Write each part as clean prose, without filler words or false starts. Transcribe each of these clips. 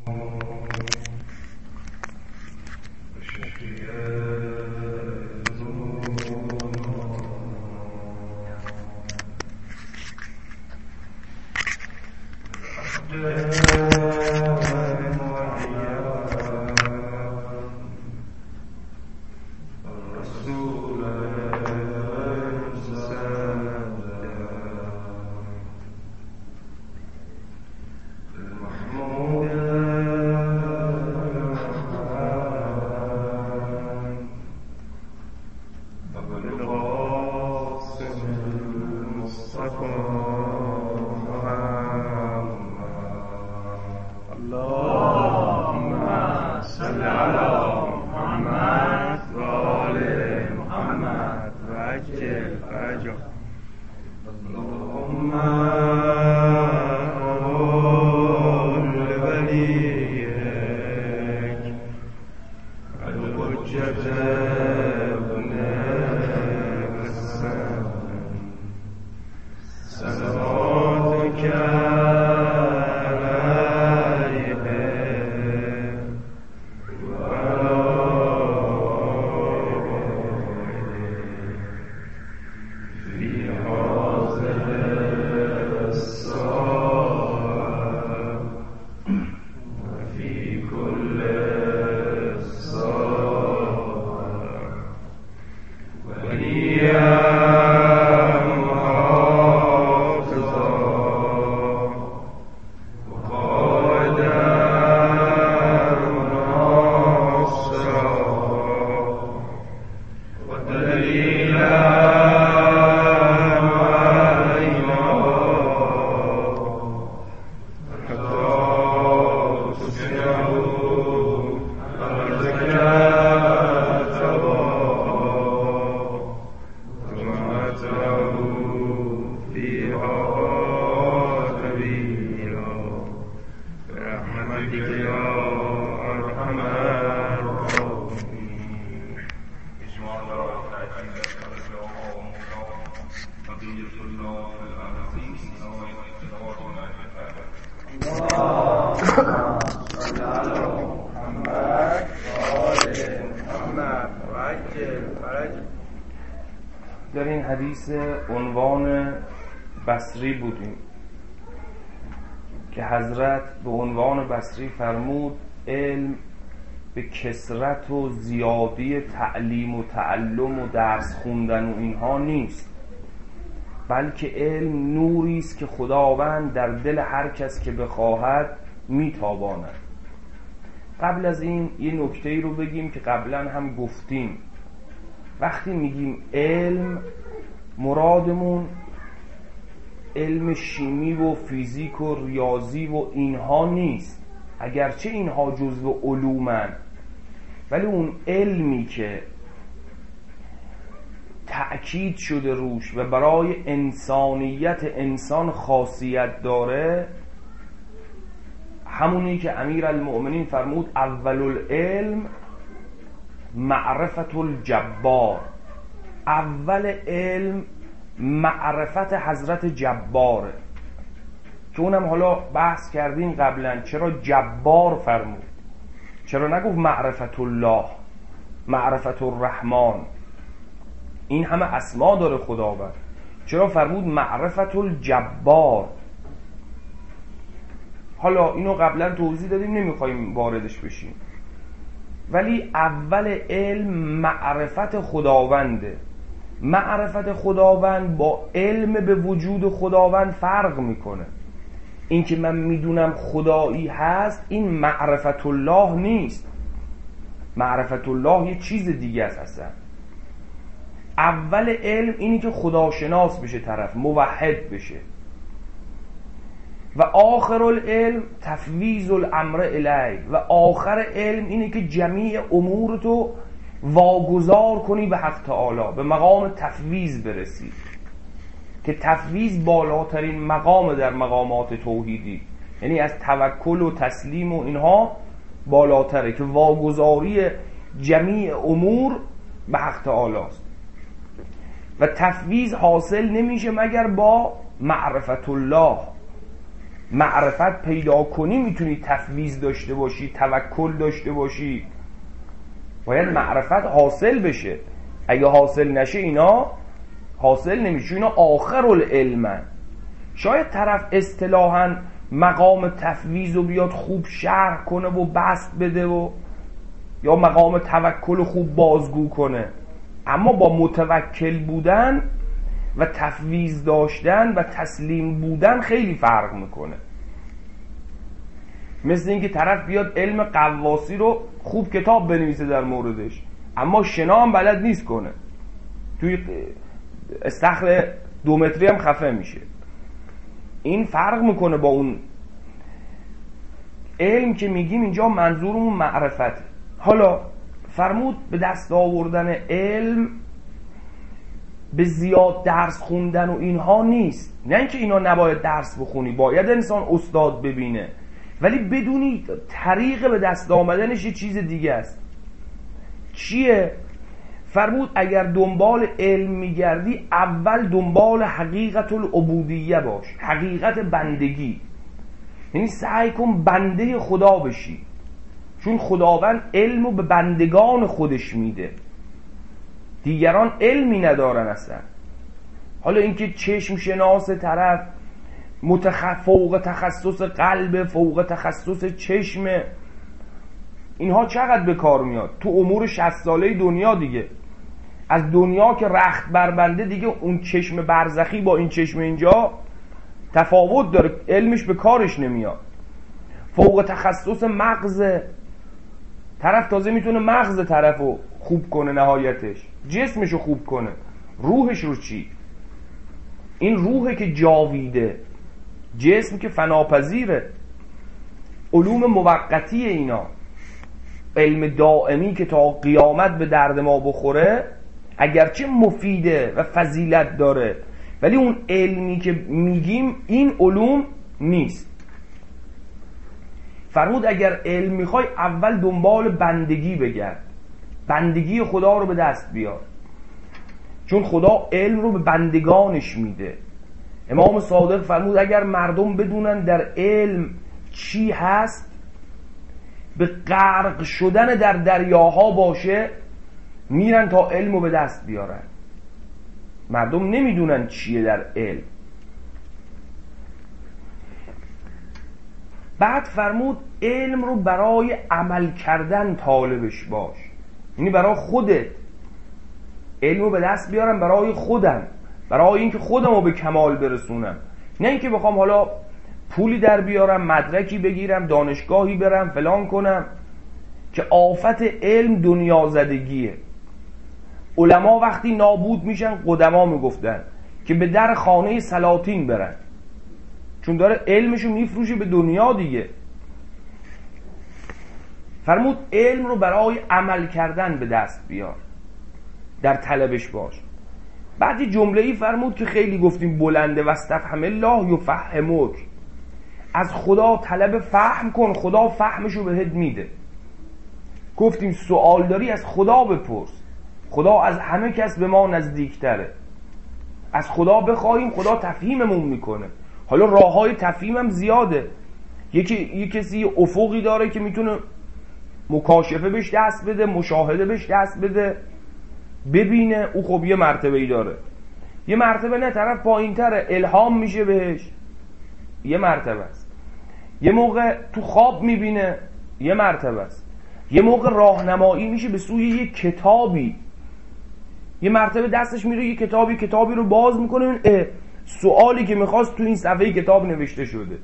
در این حدیث عنوان بصری بودیم که حضرت به عنوان بصری فرمود علم به کثرت و زیادی تعلیم و تعلم و درس خوندن و اینها نیست، بلکه علم نوری است که خداوند در دل هر کس که بخواهد میتاباند. قبل از این یه نکته‌ای رو بگیم که قبلا هم گفتیم. وقتی میگیم علم، مرادمون علم شیمی و فیزیک و ریاضی و اینها نیست، اگرچه اینها جزو علومن، ولی اون علمی که تأکید شده روش و برای انسانیت انسان خاصیت داره، همونی که امیرالمؤمنین فرمود اول العلم معرفت الجبار. اول علم معرفت حضرت جباره، که اونم حالا بحث کردیم قبلا چرا جبار فرمود، چرا نگفت معرفت الله، معرفت الرحمن، این همه اسما داره خداوند، چرا فرمود معرفت الجبار؟ حالا اینو قبلا توضیح دادیم، نمیخوایم واردش بشیم، ولی اول علم معرفت خداونده. معرفت خداوند با علم به وجود خداوند فرق میکنه. این که من میدونم خدایی هست این معرفت الله نیست، معرفت الله یه چیز دیگه است اصلا. اول علم اینی که خداشناس بشه طرف، موحد بشه. و آخر العلم تفویض الامر الیه، و آخر علم اینه که جمیع امور تو واگذار کنی به حق تعالی، به مقام تفویض برسی، که تفویض بالاترین مقام در مقامات توحیدی، یعنی از توکل و تسلیم و اینها بالاتره، که واگذاری جمیع امور به حق تعالی است. و تفویض حاصل نمیشه مگر با معرفت الله. معرفت پیدا کنی میتونی تفویض داشته باشی، توکل داشته باشی. باید معرفت حاصل بشه. اگه حاصل نشه اینا حاصل نمیشه. اینا آخر العلمن. شاید طرف اصطلاحاً مقام تفویض رو بیاد خوب شرح کنه و بسط بده و یا مقام توکل خوب بازگو کنه، اما با متوکل بودن و تفویض داشتن و تسلیم بودن خیلی فرق میکنه. مثل اینکه طرف بیاد علم قواسی رو خوب کتاب بنویسه در موردش، اما شنا هم بلد نیست کنه، توی استخر 2 متری هم خفه میشه. این فرق میکنه با اون علم که میگیم اینجا منظورمون معرفت. حالا فرمود به دست آوردن علم به زیاد درس خوندن و اینها نیست. نه اینکه اینا نباید درس بخونی، باید انسان استاد ببینه، ولی بدونی طریق به دست آمدنش یه چیز دیگه است. چیه؟ فرمود اگر دنبال علم میگردی اول دنبال حقیقت العبودیه باش، حقیقت بندگی. یعنی سعی کن بنده خدا بشی، چون خداوند علمو به بندگان خودش میده، دیگران علمی ندارن اصلا. حالا اینکه چشم شناس طرف فوق تخصص قلب، فوق تخصص چشم، اینها چقدر به کار میاد تو امور 60 ساله دنیا دیگه. از دنیا که رخت بربنده دیگه اون چشم برزخی با این چشم اینجا تفاوت داره، علمش به کارش نمیاد. فوق تخصص مغز طرف تازه میتونه مغز طرفو خوب کنه، نهایتش جسمشو خوب کنه، روحش رو چی؟ این روحه که جاویده، جسم که فناپذیره. علوم موقتی اینا، علم دائمی که تا قیامت به درد ما بخوره اگرچه مفیده و فضیلت داره، ولی اون علمی که میگیم این علوم نیست. فرمود اگر علم میخوای اول دنبال بندگی بگرد، بندگی خدا رو به دست بیار، چون خدا علم رو به بندگانش میده. امام صادق فرمود اگر مردم بدونن در علم چی هست، به غرق شدن در دریاها باشه میرن تا علم رو به دست بیارن. مردم نمیدونن چیه در علم. بعد فرمود علم رو برای عمل کردن طالبش باش، یعنی برای خودت علم رو به دست بیارم، برای خودم، برای اینکه خودم رو به کمال برسونم، نه اینکه بخوام حالا پولی در بیارم، مدرکی بگیرم، دانشگاهی برم، فلان کنم، که آفت علم دنیا زدگیه. علما وقتی نابود میشن قدما میگفتن که به در خانه سلاطین برن، چون داره علمشو میفروشه به دنیا دیگه. فرمود علم رو برای عمل کردن به دست بیار، در طلبش باش. بعد یه جمله‌ای فرمود که خیلی گفتیم بلنده، واستفهم الله یفهمک، از خدا طلب فهم کن، خدا فهمشو بهت میده. گفتیم سوال داری از خدا بپرس، خدا از همه کس به ما نزدیکتره. از خدا بخوایم خدا تفهیممون میکنه. حالا راههای تفهیمم زیاده. یکی کسی افقی داره که میتونه مکاشفه بهش دست بده، مشاهده بهش دست بده، ببینه، او خب یه مرتبه ای داره. یه مرتبه نه، طرف پایین‌تره، الهام میشه بهش، یه مرتبه است. یه موقع تو خواب میبینه، یه مرتبه است. یه موقع راهنمایی میشه به سوی یه کتابی، یه مرتبه دستش میره یه کتابی رو باز میکنه، سوالی که میخواست تو این صفحه کتاب نوشته شده.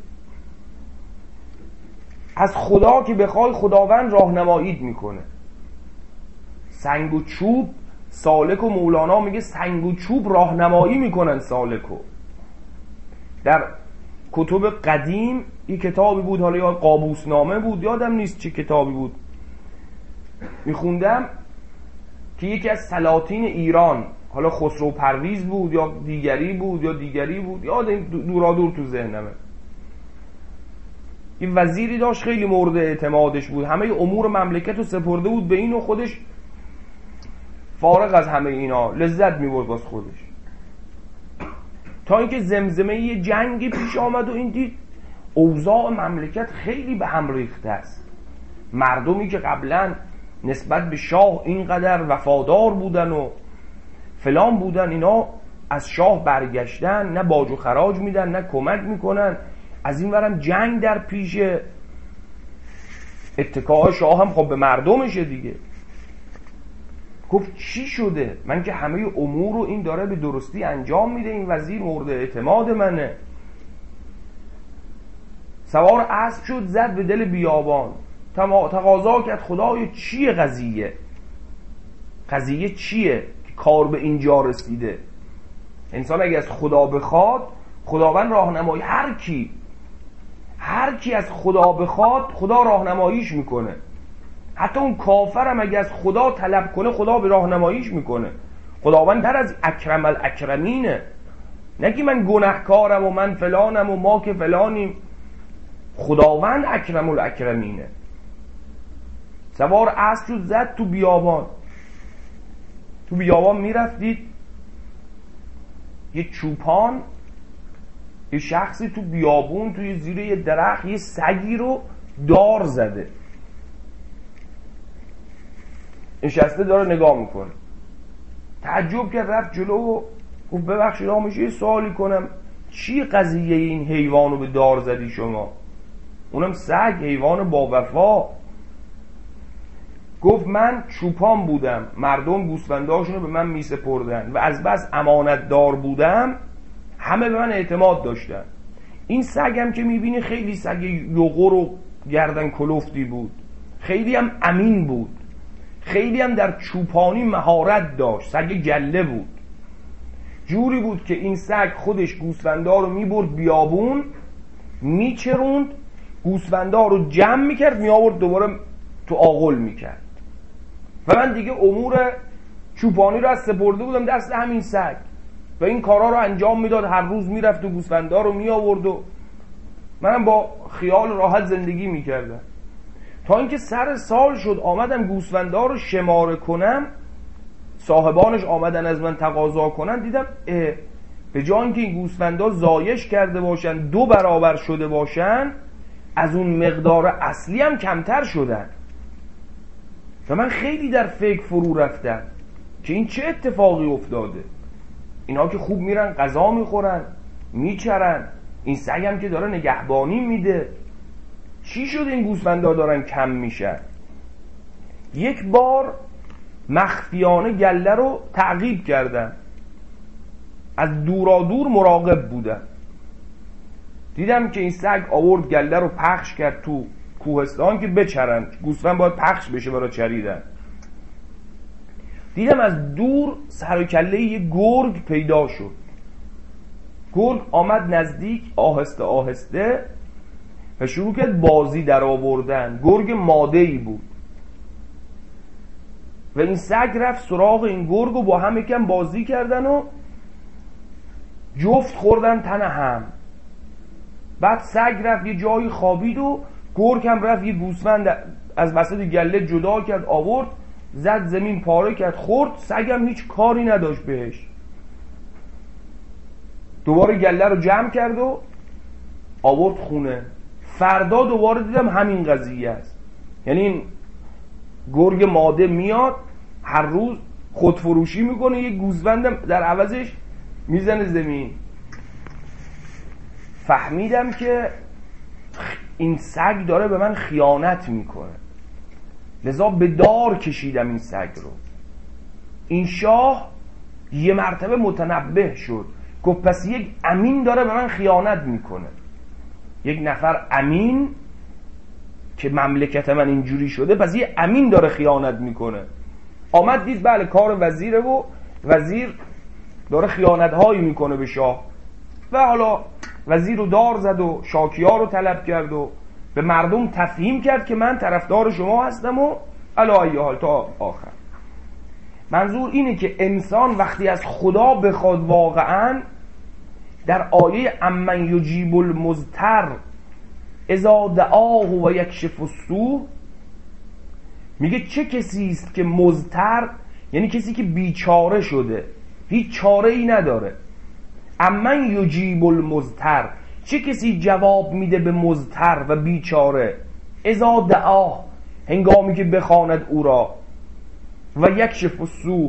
از خدا که بخوای خداوند راهنماییت میکنه. سنگ و چوب، سالک و مولانا میگه سنگ و چوب راهنمایی میکنن سالکو. در کتب قدیم یه کتابی بود، حالا یا قابوسنامه بود، یادم نیست چه کتابی بود، میخوندم که یکی از سلاطین ایران، حالا خسرو پرویز بود یا دیگری بود، یاد دورادور تو ذهنمه، یه وزیری داشت خیلی مورد اعتمادش بود، همه امور مملکت رو سپرده بود به این و خودش فارغ از همه اینا لذت میبرد باز خودش. تا اینکه زمزمه یه جنگی پیش آمد و این دید اوضاع مملکت خیلی به هم ریخته است. مردمی که قبلا نسبت به شاه اینقدر وفادار بودن و فلان بودن، اینا از شاه برگشتن، نه باج و خراج میدن نه کمک میکنن، از این ورم جنگ در پیشه، اتکاء شاه هم خب به مردمشه دیگه. گفت چی شده؟ من که همه امور رو این داره به درستی انجام میده، این وزیر مورد اعتماد منه. سوار اسب شد، زد به دل بیابان، تقاضا کرد خدای چیه قضیه چیه که کار به اینجا رسیده؟ انسان اگه از خدا بخواد، خداوند راهنمایی، هر کی از خدا بخواد خدا راهنماییش میکنه. حتی اون کافرم اگه از خدا طلب کنه خدا به راهنماییش میکنه. خداوند تر از اکرم الاکرمینه. نگی من گناهکارم و من فلانم و ما که فلانیم. خداوند اکرم الاکرمینه. سوار اسب شد، زد تو بیابان میرفتید، یه چوپان، یه شخصی تو بیابون توی زیر یه درخت یه سگی رو دار زده، نشسته داره نگاه میکنه. تعجب کرد، رفت جلو و گفت ببخشید آقا میشه یه سوالی کنم، چی قضیه این حیوانو به دار زدی شما؟ اونم سگ، حیوان با وفا. گفت من چوپان بودم، مردم گوسفنداشونو به من میسپردن و از بس امانت دار بودم همه به من اعتماد داشتن. این سگم که میبینی خیلی سگ یغور و گردن کلفتی بود، خیلی هم امین بود، خیلی هم در چوپانی مهارت داشت، سگ گله بود. جوری بود که این سگ خودش گوسفندا رو میبرد بیابون، میچروند، گوسفندا رو جمع میکرد، میآورد دوباره تو آغل میکرد. و من دیگه امور چوپانی رو از سپرده بودم دست همین سگ و این کارا رو انجام میداد. هر روز میرفت و گوسفندا رو میآورد و منم با خیال راحت زندگی میکردم. تا اینکه سر سال شد آمدم گوسفندا رو شماره کنم، صاحبانش آمدن از من تقاضا کنن، دیدم به جای اینکه این گوسفندا زایش کرده باشن 2 برابر شده باشن، از اون مقدار اصلی هم کمتر شدن. و من خیلی در فکر فرو رفتم که این چه اتفاقی افتاده. اینا که خوب میرن غذا میخورن، میچرن، این سگ هم که داره نگهبانی میده، چی شده این گوسفندا دارن کم میشن؟ یک بار مخفیانه گله رو تعقیب کردم، از دورادور مراقب بودم، دیدم که این سگ آورد گله رو پخش کرد تو کوهستان که بچرن، گوسفند باید پخش بشه برای چریدن. دیدم از دور سر و کله یه گرگ پیدا شد. گرگ آمد نزدیک آهسته آهسته و شروع کرد بازی در آوردن. گرگ ماده‌ای بود و این سگ رفت سراغ این گرگ و با هم یکم بازی کردن و جفت خوردن تن هم. بعد سگ رفت یه جایی خوابید و گرگ هم رفت یه گوسفند از وسط گله جدا کرد، آورد زد زمین، پاره کرد، خورد. سگ هم هیچ کاری نداشت بهش. دوباره گله رو جمع کرد و آورد خونه. فردا دوباره دیدم همین قضیه است. یعنی این گرگ ماده میاد هر روز خودفروشی میکنه، یه گوسفندم در عوضش میزنه زمین. فهمیدم که این سگ داره به من خیانت میکنه، لذا به دار کشیدم این سگ رو. این شاه یه مرتبه متنبه شد، گفت پس یک امین داره به من خیانت میکنه، یک نفر امین که مملکت من اینجوری شده، پس یه امین داره خیانت میکنه. آمد دید بله کار وزیره و وزیر داره خیانت هایی میکنه به شاه و حالا وزیر رو دار زد و شاکیار رو طلب کرد و به مردم تفهیم کرد که من طرفدار شما هستم و علی ای حال تا آخر. منظور اینه که انسان وقتی از خدا بخواد واقعا، در آیه امن یجیب المضطر اذا دعاه و یکشف السوء میگه چه کسی است که مضطر، یعنی کسی که بیچاره شده، هیچ چاره ای نداره. امن یجیب المضطر، چه کسی جواب میده به مضطر و بیچاره؟ اذا دعاه، هنگامی که بخواند او را، و یکشف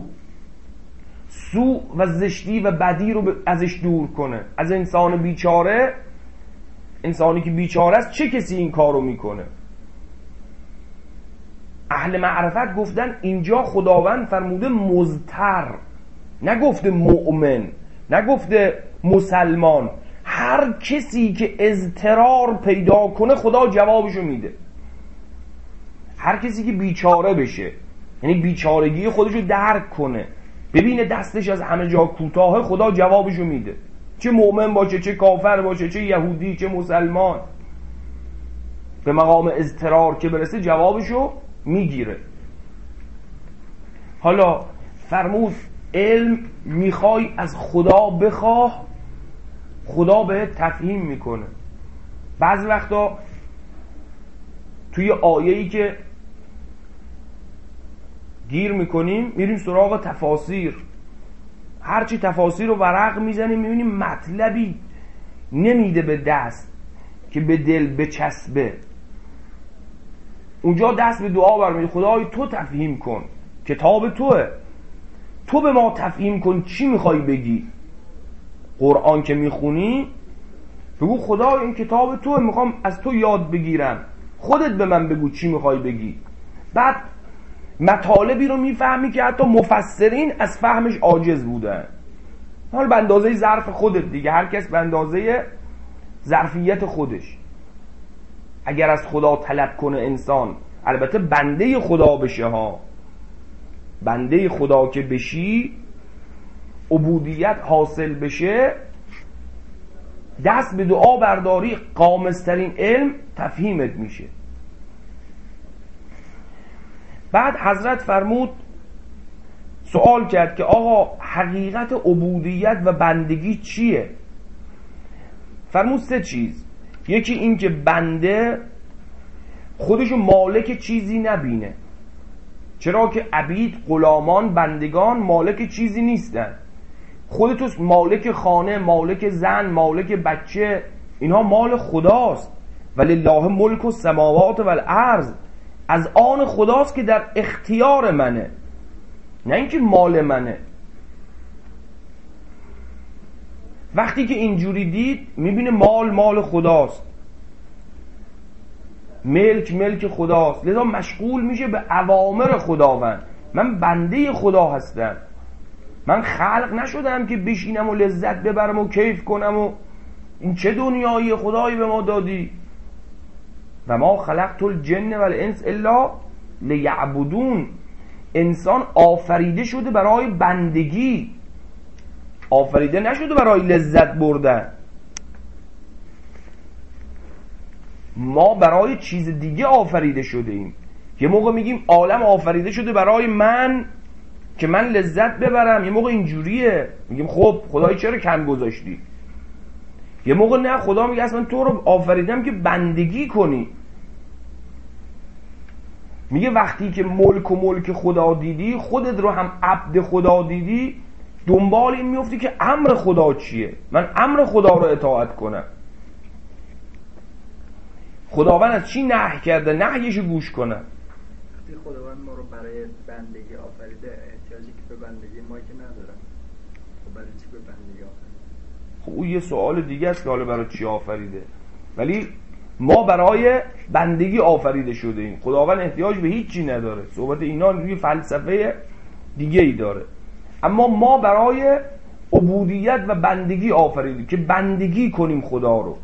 سوء و زشتی و بدی رو ازش دور کنه. از انسان بیچاره، انسانی که بیچاره است، چه کسی این کارو میکنه؟ اهل معرفت گفتن اینجا خداوند فرموده مضطر، نگفته مؤمن، نگفته مسلمان. هر کسی که اضطرار پیدا کنه خدا جوابشو میده. هر کسی که بیچاره بشه، یعنی بیچارگی خودشو درک کنه، ببینه دستش از همه جا کوتاه، خدا جوابشو میده. چه مؤمن باشه، چه کافر باشه، چه یهودی، چه مسلمان، به مقام اضطرار که برسه جوابشو میگیره. حالا فرمود علم میخوای از خدا بخواه، خدا به تفهیم میکنه. بعضی وقتا توی آیه‌ای که گیر میکنیم میریم سراغ تفاسیر، هرچی تفاسیر رو ورق میزنیم میبینیم مطلبی نمیده به دست که به دل بچسبه. اونجا دست به دعا برمی‌داری، خدای تو تفهیم کن، کتاب توه، تو به ما تفهیم کن چی میخوای بگی. قرآن که میخونی بگو خدای این کتاب توه، میخوام از تو یاد بگیرم، خودت به من بگو چی میخوای بگی. بعد مطالبی رو میفهمی که حتی مفسرین از فهمش عاجز بودن. حالا به اندازه ظرف خودت دیگه، هر کس به اندازه ظرفیت خودش. اگر از خدا طلب کنه انسان، البته بنده خدا بشه ها، بنده خدا که بشی، عبودیت حاصل بشه، دست به دعا برداری، قامزترین علم تفهیمت میشه. بعد حضرت فرمود، سوال کرد که آقا حقیقت عبودیت و بندگی چیه؟ فرمود 3 چیز. یکی این که بنده خودشو مالک چیزی نبینه، چرا که عبید، غلامان، بندگان مالک چیزی نیستن. خودتو مالک خانه، مالک زن، مالک بچه، اینها مال خداست. ولله ملک السماوات والارض، از آن خداست که در اختیار منه، نه اینکه مال منه. وقتی که اینجوری دید میبینه مال خداست، ملک خداست، لذا مشغول میشه به اوامر خداوند. من بنده خدا هستم، من خلق نشدم که بشینم و لذت ببرم و کیف کنم و این چه دنیایی خدایی به ما دادی. و ما خلقت الجن والانس الا لیعبدون. انسان آفریده شده برای بندگی، آفریده نشده برای لذت بردن. ما برای چیز دیگه آفریده شده ایم. یه موقع میگیم عالم آفریده شده برای من که من لذت ببرم، یه موقع اینجوریه میگیم خب خدای چرا کم گذاشتی. یه موقع نه، خدا میگه اصلا تو رو آفریدم که بندگی کنی. میگه وقتی که ملک خدا دیدی، خودت رو هم عبد خدا دیدی، دنبال این میفتی که امر خدا چیه، من امر خدا رو اطاعت کنم. خداوند از چی نهی کرده، نهیشو گوش کنم. وقتی خداوند ما رو برای بندگی آفریده، احتیاجی که به بندگی ما که ندارم، خب برای چی به بندگی آفریده؟ خب اون یه سوال دیگه است که حالا برای چی آفریده، ولی ما برای بندگی آفریده شده ایم. خداوند احتیاج به هیچ چی نداره. صحبت اینا روی فلسفه دیگه ای داره، اما ما برای عبودیت و بندگی آفریده که بندگی کنیم خدا رو.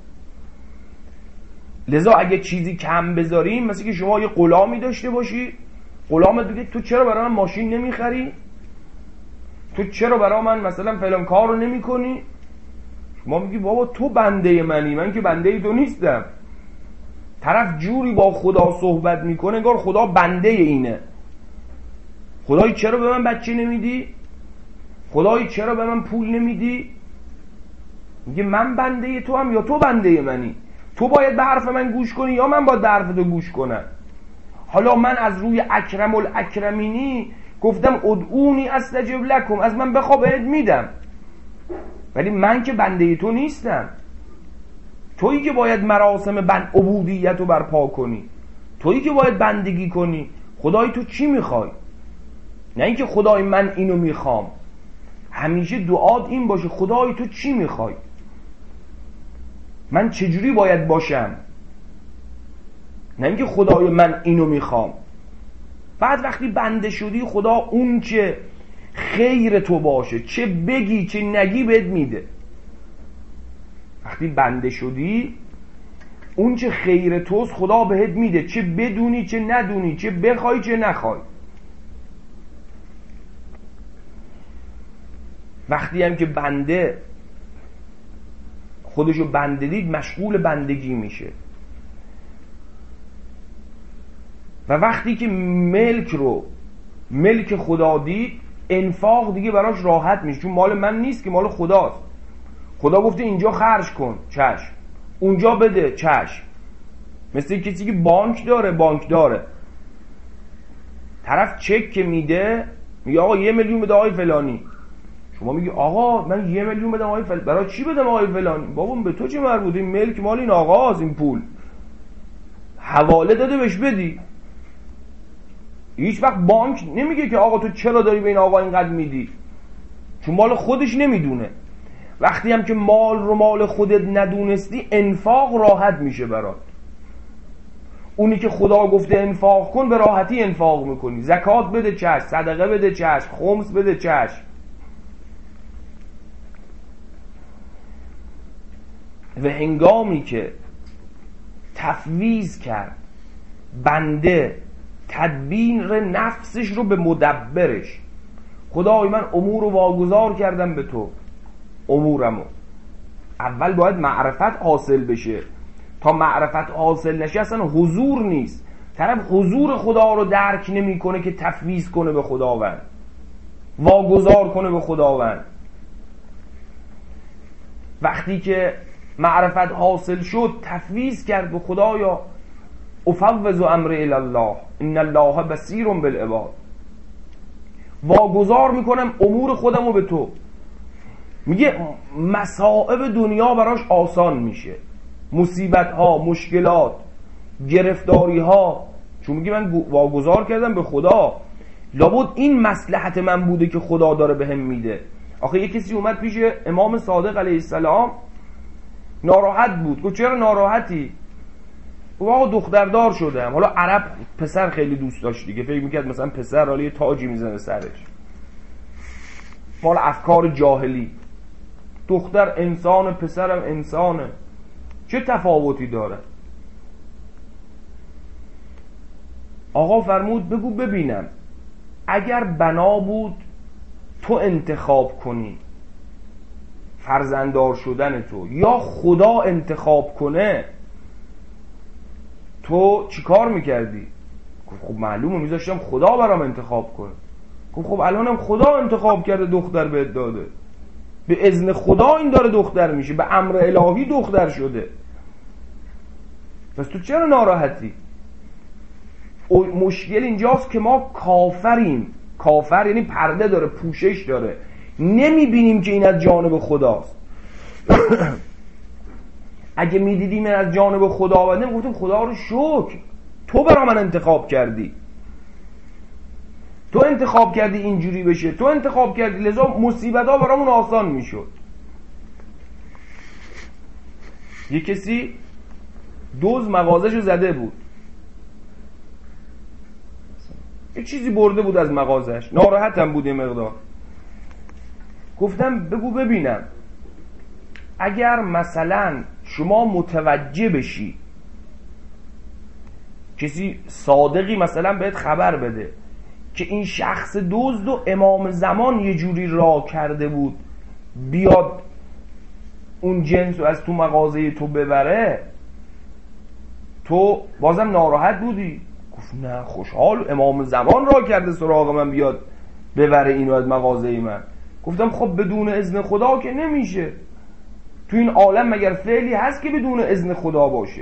لذا اگه چیزی کم بذاریم، مثل که شما یه غلامی داشته باشی، غلامت بگه تو چرا برای من ماشین نمیخری، تو چرا برای من مثلا فلان کار رو نمی کنی، شما میگی بابا تو بنده منی، من که بنده تو نیستم. طرف جوری با خدا صحبت میکنه انگار خدا بنده اینه. خدای چرا به من بچه نمیدی، خدای چرا به من پول نمیدی. میگه من بنده تو هم یا تو بنده منی، تو باید به حرف من گوش کنی یا من باید به حرف تو گوش کنم. حالا من از روی اکرم الاکرمینی گفتم ادعونی استجب لکم، از من بخوا بهت میدم، ولی من که بنده تو نیستم. تویی که باید مراسم عبودیت رو برپا کنی، تویی که باید بندگی کنی. خدای تو چی میخوای؟ نه اینکه خدای من اینو میخوام. همیشه دعات این باشه خدای تو چی میخوای، من چجوری باید باشم، نه اینکه خدای من اینو میخوام. بعد وقتی بنده شدی خدا اون چه خیر تو باشه، چه بگی چه نگی بهت میده. وقتی بنده شدی اون چه خیر توست خدا بهت میده، چه بدونی چه ندونی، چه بخوای چه نخوای. وقتی هم که بنده خودشو بنده دید مشغول بندگی میشه، و وقتی که ملک خدا دید انفاق دیگه براش راحت میشه، چون مال من نیست که مال خداست. خدا گفته اینجا خرج کن، چشم. اونجا بده، چشم. مثل کسی که بانک داره طرف چک که میده میگه آقا 1 میلیون بده آقای فلانی، شما میگی آقا من 1 میلیون بدم آقای فلانی، برای چی بدم آقای فلانی؟ بابا به تو چه مربوطه؟ این ملک مال این آقاست، این پول حواله داده بهش بدی. هیچ وقت بانک نمیگه که آقا تو چرا داری به این آقا اینقدر میدی، چون مال خودش نمیدونه. وقتی هم که مال رو مال خودت ندونستی انفاق راحت میشه برات. اونی که خدا گفته انفاق کن به راحتی انفاق میکنی. زکات بده چشم، صدقه بده چشم، خمس بده چشم. و هنگامی که تفویض کرد بنده تدبیر نفسش رو به مدبرش، خدای من امور رو واگذار کردم به تو، امورمو. اول باید معرفت حاصل بشه، تا معرفت حاصل نشه اصلا حضور نیست. طرف حضور خدا رو درک نمیکنه که تفویض کنه به خداوند، واگذار کنه به خداوند. وقتی که معرفت حاصل شد تفویض کرد به خدایا افوض امر الی الله ان الله بصیر بالعباد، واگذار میکنم امور خودمو به تو. میگه مصائب دنیا براش آسان میشه، مصیبت ها، مشکلات، گرفتاری ها، چون میگه من واگذار کردم به خدا، لابد این مصلحت من بوده که خدا داره بهم میده. آخه یه کسی اومد پیش امام صادق علیه السلام ناراحت بود. گفت چرا ناراحتی؟ گفت آقا دختردار شدم. حالا عرب پسر خیلی دوست داشت دیگه، فکر میکرد مثلا پسر حالا یه تاجی میزنه سرش، مال افکار جاهلی. دختر انسان، پسرم انسانه، چه تفاوتی داره؟ آقا فرمود بگو ببینم اگر بنا بود تو انتخاب کنی فرزنددار شدن تو، یا خدا انتخاب کنه، تو چی کار میکردی؟ گفت خب معلومه میذاشتم خدا برام انتخاب کنه. گفت خب الانم خدا انتخاب کرده دختر بهت داده، به اذن خدا این داره دختر میشه، به امر الهی دختر شده، پس تو چرا ناراحتی؟ مشکل اینجاست که ما کافریم. کافر یعنی پرده داره، پوشش داره، نمیبینیم که این از جانب خداست. اگه میدیدیم این از جانب خداونده میگفتیم خدا رو شکر، تو برا من انتخاب کردی، تو انتخاب کردی اینجوری بشه، تو انتخاب کردی، لذا مصیبت ها برامون آسان میشد. یه کسی دوز مغازه‌شو زده بود، یه چیزی برده بود از مغازه‌اش، ناراحتم بود یه مقدار. گفتم بگو ببینم اگر مثلا شما متوجه بشی، کسی صادقی مثلا بهت خبر بده که این شخص دزد و امام زمان یه جوری راه کرده بود بیاد اون جنس رو از تو مغازه تو ببره، تو بازم ناراحت بودی؟ گفت نه خوشحال، امام زمان راه کرده سراغ من بیاد ببره اینو از مغازه من. گفتم خب بدون اذن خدا که نمیشه. تو این عالم مگر فعلی هست که بدون اذن خدا باشه؟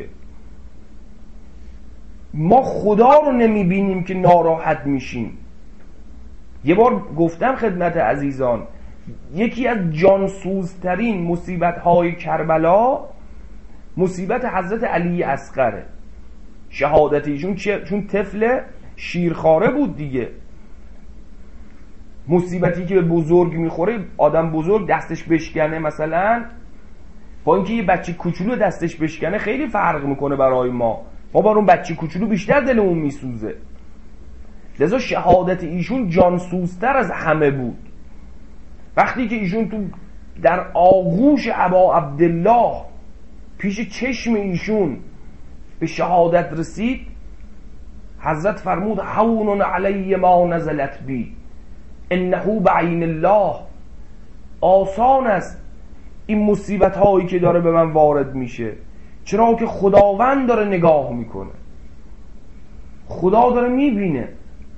ما خدا رو نمیبینیم که ناراحت میشیم. یه بار گفتم خدمت عزیزان، یکی از جانسوزترین مصیبت‌های کربلا مصیبت حضرت علی اصغره. شهادت ایشون چون طفل شیرخواره بود دیگه. مصیبتی که به بزرگ میخوره، آدم بزرگ دستش بشکنه مثلا با اینکه یه بچه کوچولو دستش بشکنه خیلی فرق میکنه برای ما برای اون بچه کوچولو بیشتر دلمون میسوزه. لذا شهادت ایشون جانسوزتر از همه بود. وقتی که ایشون تو در آغوش ابا عبدالله پیش چشم ایشون به شهادت رسید، حضرت فرمود هون علی ما نزلت بی انه بعین الله. آسان است این مصیبت هایی که داره به من وارد میشه، چرا که خداوند داره نگاه میکنه، خدا داره میبینه،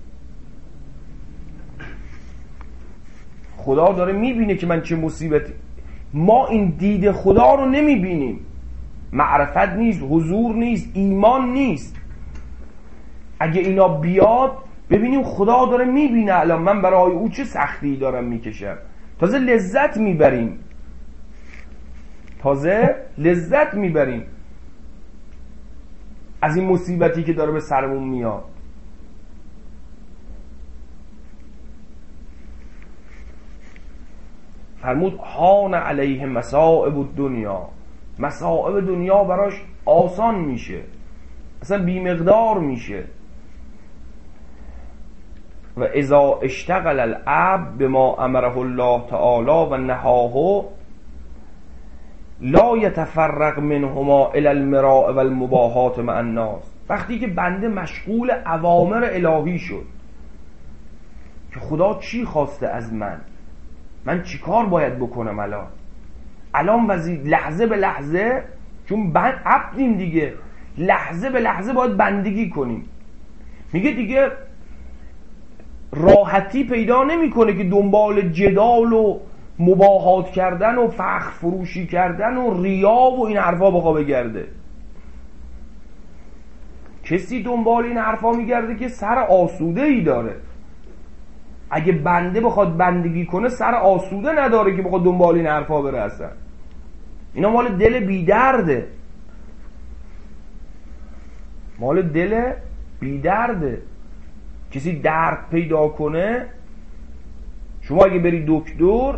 خدا داره میبینه که من چه مصیبتی. ما این دید خدا رو نمیبینیم. معرفت نیست، حضور نیست، ایمان نیست. اگه اینا بیاد ببینیم خدا داره میبینه الان من برای او چه سختی دارم میکشم، تازه لذت میبریم، تازه لذت میبریم از این مصیبتی که داره به سرمون میاد. فرمود هان علیه مصائب الدنیا، مصائب دنیا براش آسان میشه، اصلا بی مقدار میشه. و اذا اشتغل العبد بما امره الله تعالی و نهاه لا يتفرق منهما الى المراء و المباحات مع الناس. وقتی که بنده مشغول اوامر الهی شد که خدا چی خواسته از من چی کار باید بکنم الان لحظه به لحظه، چون عبدیم دیگه، لحظه به لحظه باید بندگی کنیم. میگه دیگه راحتی پیدا نمیکنه که دنبال جدال و مباحات کردن و فخر فروشی کردن و ریا و این حرفا بخواه بگرده. کسی دنبال این حرفا میگرده که سر آسوده ای داره. اگه بنده بخواد بندگی کنه سر آسوده نداره که بخواد دنبال این حرفا بره. اصلا اینا مال دل بیدرده، مال دل بیدرده. کسی درد پیدا کنه، شما اگه بری دکتر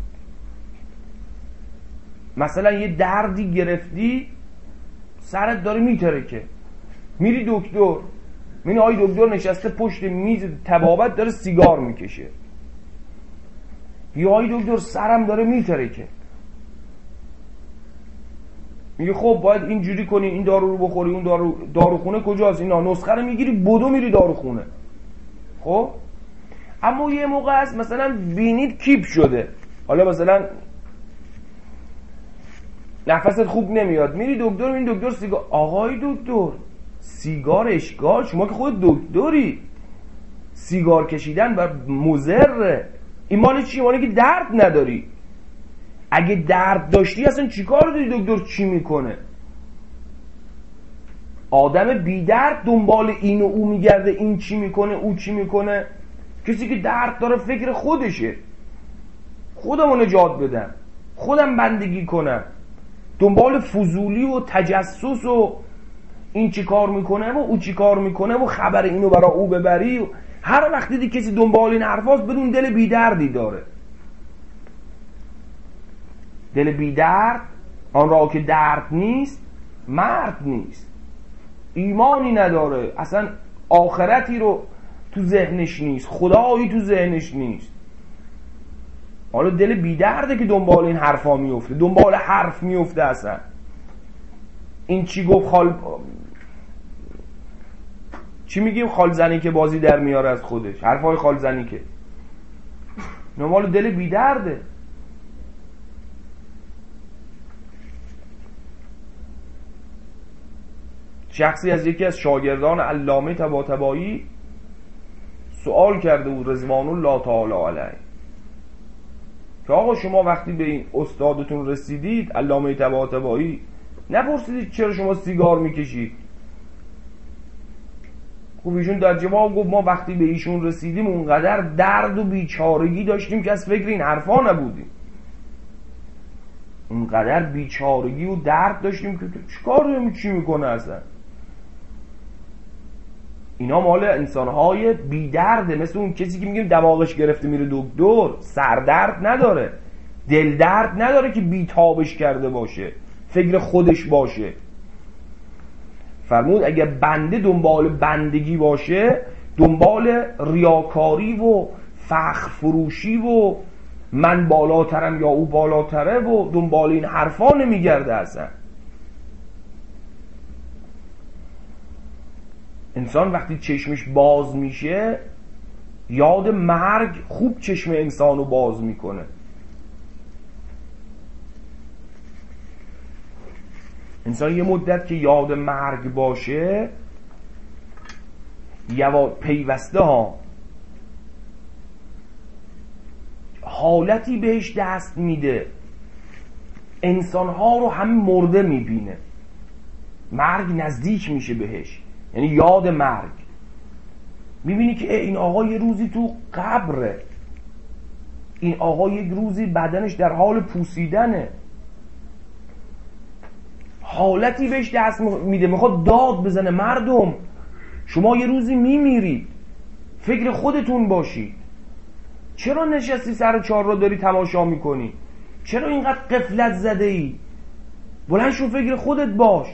مثلا یه دردی گرفتی سرت داره میترکه، میری دکتر، میبینی آقای دکتر نشسته پشت میز طبابت داره سیگار میکشه، یا آقای دکتر سرم داره میترکه، میگه خب باید اینجوری کنی، این دارو رو بخوری، اون داروخونه کجاست، اینا نسخه رو میگیری بدو میری داروخونه. خب اما یه موقع هست مثلا بینید کیپ شده، حالا مثلا نفست خوب نمیاد، میری دکتر، این دکتر سیگار، آقای دکتر سیگار اشکال، شما که خود دکتری، سیگار کشیدن بر مضره. این مال چی؟ مالی که درد نداری. اگه درد داشتی اصلا چی کار داری دکتر چی میکنه؟ آدم بی درد دنبال این و او میگرده، این چی میکنه او چی میکنه. کسی که درد داره فکر خودشه، خودمو نجات بدم، خودم بندگی کنم، دنبال فضولی و تجسس و این چی کار میکنه و او چی کار میکنه و خبر اینو برای او ببری و هر وقت دیدی کسی دنبال این حرفاست بدون دل بی دردی داره. دل بی درد آن را که درد نیست مرد نیست، ایمانی نداره، اصلا آخرتی رو تو ذهنش نیست، خدایی تو ذهنش نیست. حالا دل بی درده که دنبال این حرفا میفته، دنبال حرف میفته. اصلا این چی گفت چی میگیم خالزنی که بازی در میاره از خودش، حرفای خالزنی که نمال دل بی درده. شخصی از یکی از شاگردان علامه طباطبایی سوال کرده بود رضوان الله تعالی علیه که آقا شما وقتی به این استادتون رسیدید علامه طباطبایی نپرسیدید چرا شما سیگار میکشید؟ خب ایشون در جواب گفت ما وقتی به ایشون رسیدیم اونقدر درد و بیچارگی داشتیم که از فکر این حرفا نبودیم. اونقدر بیچارگی و درد داشتیم که چیکار داریم، چی میکنه اصلا. اینا مال انسانهای بی درده، مثل اون کسی که میگیم دماغش گرفته میره دکتر، سردرد نداره، دل درد نداره که بیتابش کرده باشه، فکر خودش باشه. فرمود اگر بنده دنبال بندگی باشه، دنبال ریاکاری و فخر فروشی و من بالاترم یا او بالاتره و دنبال این حرفا نمیگرده اصلا. انسان وقتی چشمش باز میشه، یاد مرگ خوب چشم انسانو باز میکنه. انسان یه مدت که یاد مرگ باشه، پیوسته ها حالتی بهش دست میده، انسانها رو هم مرده میبینه، مرگ نزدیک میشه بهش، یعنی یاد مرگ. میبینی که این آقا یه روزی تو قبره، این آقا یک روزی بدنش در حال پوسیدنه، حالتی بهش دست میده، میخواد داد بزنه مردم شما یه روزی میمیرید، فکر خودتون باشید. چرا نشستی سر چهارراه داری تماشا میکنی؟ چرا اینقدر غفلت زده ای؟ بلند شو فکر خودت باش.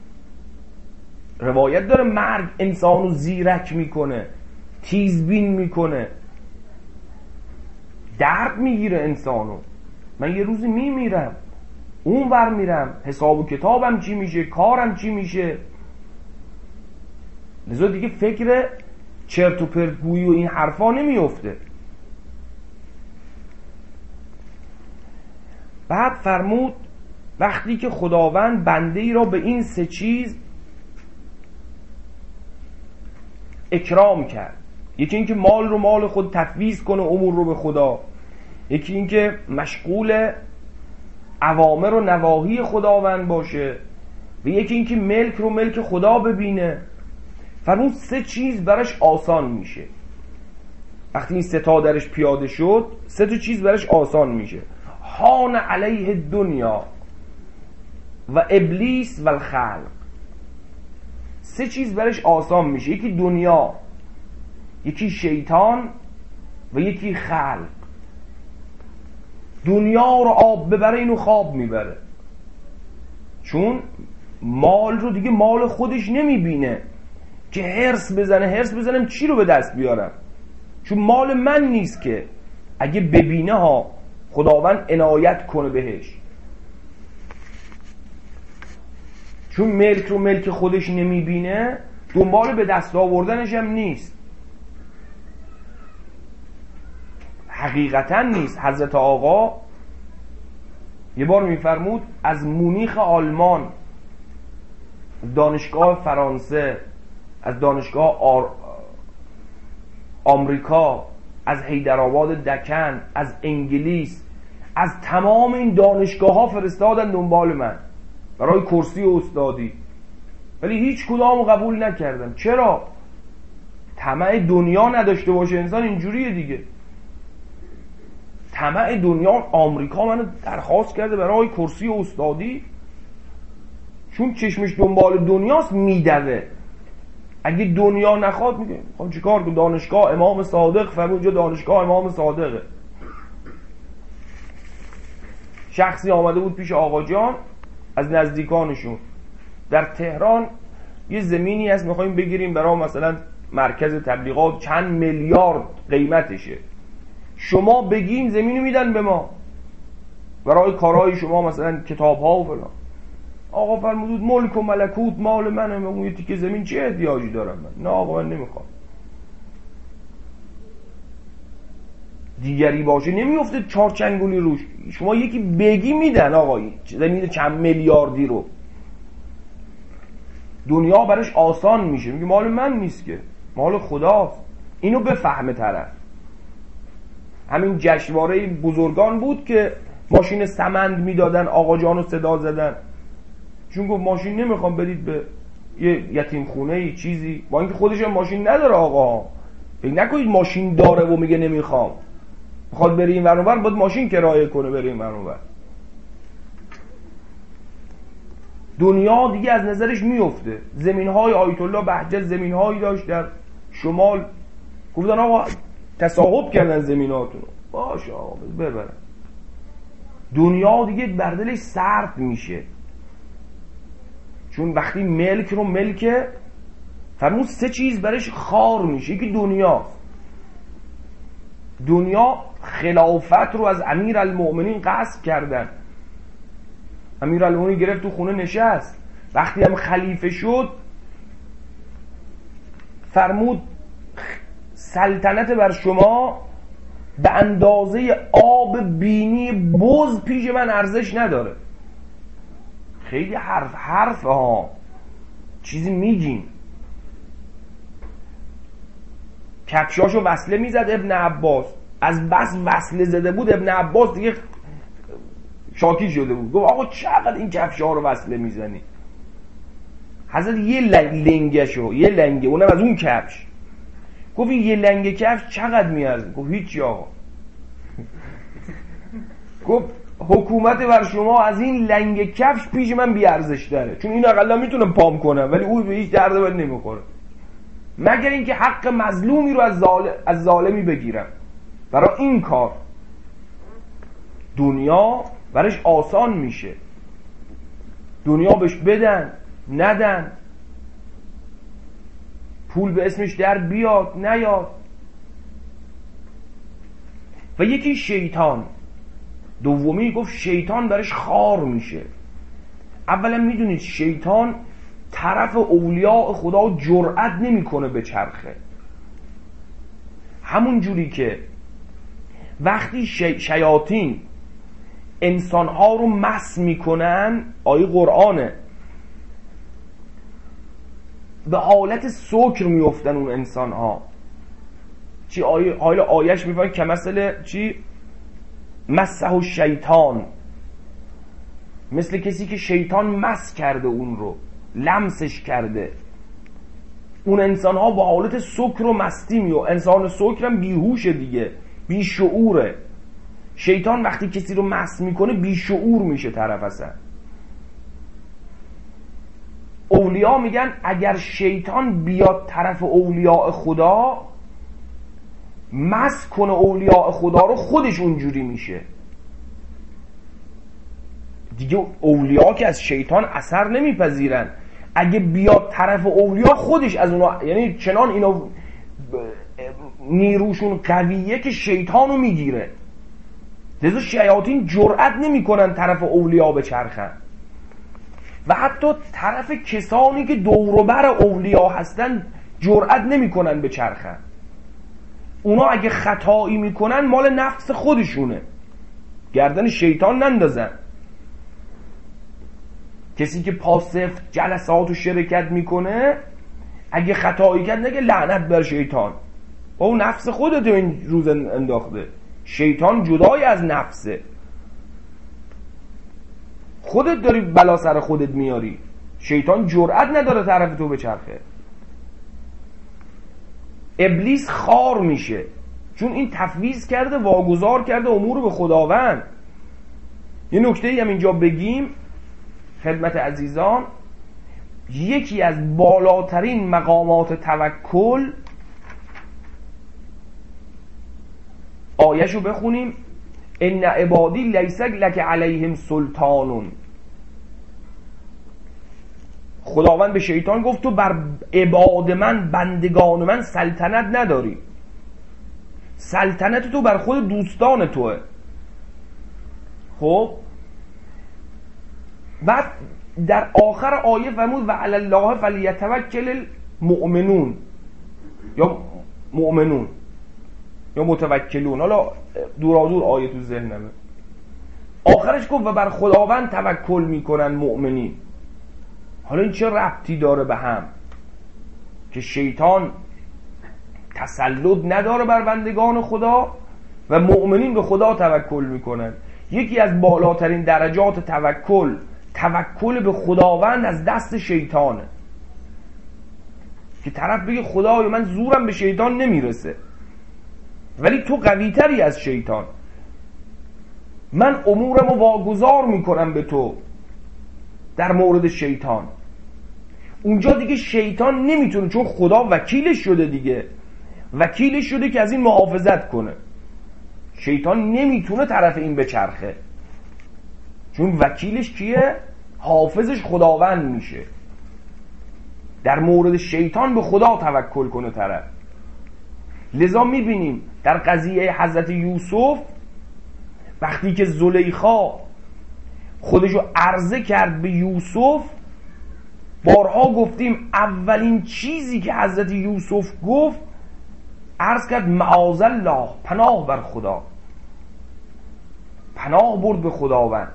روایت داره مرگ انسانو زیرک میکنه، تیزبین میکنه، درد میگیره انسانو. من یه روزی میمیرم، اون ور میرم، حساب و کتابم چی میشه، کارم چی میشه. لذا دیگه فکر چرت و پرت گویی و این حرفا نمیفته. بعد فرمود وقتی که خداوند بنده ای را به این سه چیز اکرام کرد، یکی این که مال رو مال خود تفویض کنه، امور رو به خدا، یکی این که مشغول اوامر و نواهی خداوند باشه، و یکی این که ملک رو ملک خدا ببینه. فرمود سه چیز براش آسان میشه. وقتی این سه تا درش پیاده شد، سه تا چیز براش آسان میشه. حان علیه دنیا و ابلیس و الخلق. سه چیز براش آسان میشه، یکی دنیا، یکی شیطان و یکی خلق. دنیا رو آب ببره اینو خواب میبره، چون مال رو دیگه مال خودش نمیبینه که هرس بزنم چی رو به دست بیارم، چون مال من نیست که. اگه ببینه ها خداوند عنایت کنه بهش، چون ملک رو ملک خودش نمیبینه، دنبال به دست آوردنش هم نیست، حقیقتا نیست. حضرت آقا یه بار میفرمود از مونیخ آلمان، دانشگاه فرانسه، از دانشگاه آمریکا، از حیدرآباد دکن، از انگلیس، از تمام این دانشگاه ها فرستادن دنبال من برای کرسی و استادی، ولی هیچ کدام قبول نکردم. چرا؟ طمع دنیا نداشته باشه انسان اینجوریه دیگه. طمع دنیا. آمریکا منو درخواست کرده برای کرسی و استادی، چون چشمش دنبال دنیاست میدوه. اگه دنیا نخواد میگه خب چیکار کنم؟ دانشگاه امام صادق، فرمود اونجا دانشگاه امام صادقه. شخصی آمده بود پیش آقا جان از نزدیکانشون، در تهران یه زمینی هست میخوایم بگیریم برای مثلا مرکز تبلیغات، چند میلیارد قیمتشه، شما بگین زمینو میدن به ما برای کارهای شما، مثلا کتاب ها و فلان. آقا فرمود ملک و ملکوت مال منه، من اون یه تیکه زمین چه احتیاجی دارم من؟ نه آقا من نمیخوام. دیگری باشه نمیفته چهار چنگولی روش، شما یکی بگی میدن آقا زمین چند میلیاردی رو. دنیا برش آسان میشه، میگه مال من نیست که، مال خداست. اینو بفهمه طرف. همین جشنواره بزرگان بود که ماشین سمند میدادن، آقا جانو صدا زدن، چون گفت ماشین نمیخوام بدید به یه یتیم خونه چیزی، با اینکه خودش هم ماشین نداره. آقا فکر نکنید ماشین داره و میگه نمیخوام، میخواد بره این ور اون ور، باید ماشین کرایه کنه بره این ور اون ور. دنیا دیگه از نظرش میفته. زمین‌های آیت الله بهجت زمین‌هایی داشت در شمال، گفتن آقا تصاحب کردن زمیناتون، باشه آقا ببرن. دنیا دیگه بردلش سرد میشه، چون وقتی ملک رو ملک فرمود 3 چیز برش خار میشه. یکی دنیاست. دنیا خلافت رو از امیرالمؤمنین غصب کردن. امیرالمؤمنین گرفت تو خونه نشست، وقتی هم خلیفه شد فرمود سلطنت بر شما به اندازه آب بینی بز پیش من ارزش نداره. خیلی حرف ها، چیزی میگیم. کفشاشو وصله میزد ابن عباس، از بس وصله زده بود ابن عباس دیگه شاکی شده بود، گفت آقا چقدر این کفشا رو وصله میزنی؟ حضرت یه لنگشو، یه لنگه، اونم از اون کفش. گفت این یه لنگه کفش چقدر میارزه؟ گفت هیچی آقا. گفت حکومت بر شما از این لنگه کفش پیش من بی ارزش داره، چون این اقلا میتونم پام کنم ولی او به هیچ درد من نمیخوره، مگر اینکه حق مظلومی رو از ظالمی بگیرم. برای این کار دنیا برش آسان میشه. دنیا بهش بدن ندن، پول به اسمش در بیاد نیاد. و یکی شیطان، دومی گفت شیطان برش خار میشه. اولا میدونید شیطان طرف اولیاء خدا جرأت نمیکنه به چرخه. همون جوری که وقتی شیاطین انسانها رو مس میکنن، آیه قرآنه، به حالت سکر میفتن اون انسانها. چی آیش میفهمن که مثل چی؟ مسه و شیطان، مثل کسی که شیطان مس کرده اون رو، لمسش کرده. اون انسان ها با حالت سکر و مستی انسان سکر هم بیهوشه دیگه، بیشعوره. شیطان وقتی کسی رو مس میکنه بیشعور میشه طرف اصلا. اولیا میگن اگر شیطان بیاد طرف اولیاء خدا مس کنه اولیاء خدا رو، خودش اونجوری میشه دیگه. اولیا که از شیطان اثر نمیپذیرن، اگه بیاد طرف اولیا خودش از اونا، یعنی چنان اینا نیروشون قویه که شیطانو میگیره. لذا شیاطین جرأت نمیکنن طرف اولیا بچرخن و حتی طرف کسانی که دوروبر اولیا هستن جرأت نمیکنن بچرخن. اونا اگه خطایی میکنن مال نفس خودشونه، گردن شیطان نندازن. کسی که پاسف جلسات و شرکت میکنه اگه خطایی کرد نگه لعنت بر شیطان، با اون نفس خودت این روز انداخته. شیطان جدای از نفسه، خودت داری بلا سر خودت میاری. شیطان جرأت نداره طرف تو بچرخه. ابلیس خار میشه چون این تفویض کرده، واگذار کرده امور به خداوند. یه نکته هم اینجا بگیم خدمت عزیزان، یکی از بالاترین مقامات توکل، آیه‌شو بخونیم، ان عبادی لیس لک علیهم سلطان. خداوند به شیطان گفت تو بر عباد من، بندگان من سلطنت نداری، سلطنت تو بر خود دوستان توه. خب بعد در آخر آیه فرمود و علی الله فلیتوکل المؤمنون، یا مؤمنون یا متوکلون، حالا دورادور آیه تو ذهنمه. آخرش گفت و بر خداوند توکل میکنن مؤمنین. حالا این چه ربطی داره به هم که شیطان تسلط نداره بر بندگان خدا و مؤمنین به خدا توکل میکنن؟ یکی از بالاترین درجات توکل به خداوند از دست شیطانه که طرف بگه خدایا من زورم به شیطان نمیرسه ولی تو قوی تری از شیطان، من امورمو واگذار میکنم به تو، در مورد شیطان. اونجا دیگه شیطان نمیتونه، چون خدا وکیلش شده دیگه، وکیلش شده که از این محافظت کنه. شیطان نمیتونه طرف این بچرخه، چون وکیلش کیه؟ حافظش خداوند میشه. در مورد شیطان به خدا توکل کنه طرف. لذا میبینیم در قضیه حضرت یوسف وقتی که زلیخا خودشو عرضه کرد به یوسف، بارها گفتیم اولین چیزی که حضرت یوسف گفت عرض کرد معاذ الله، پناه بر خدا، پناه برد به خداوند.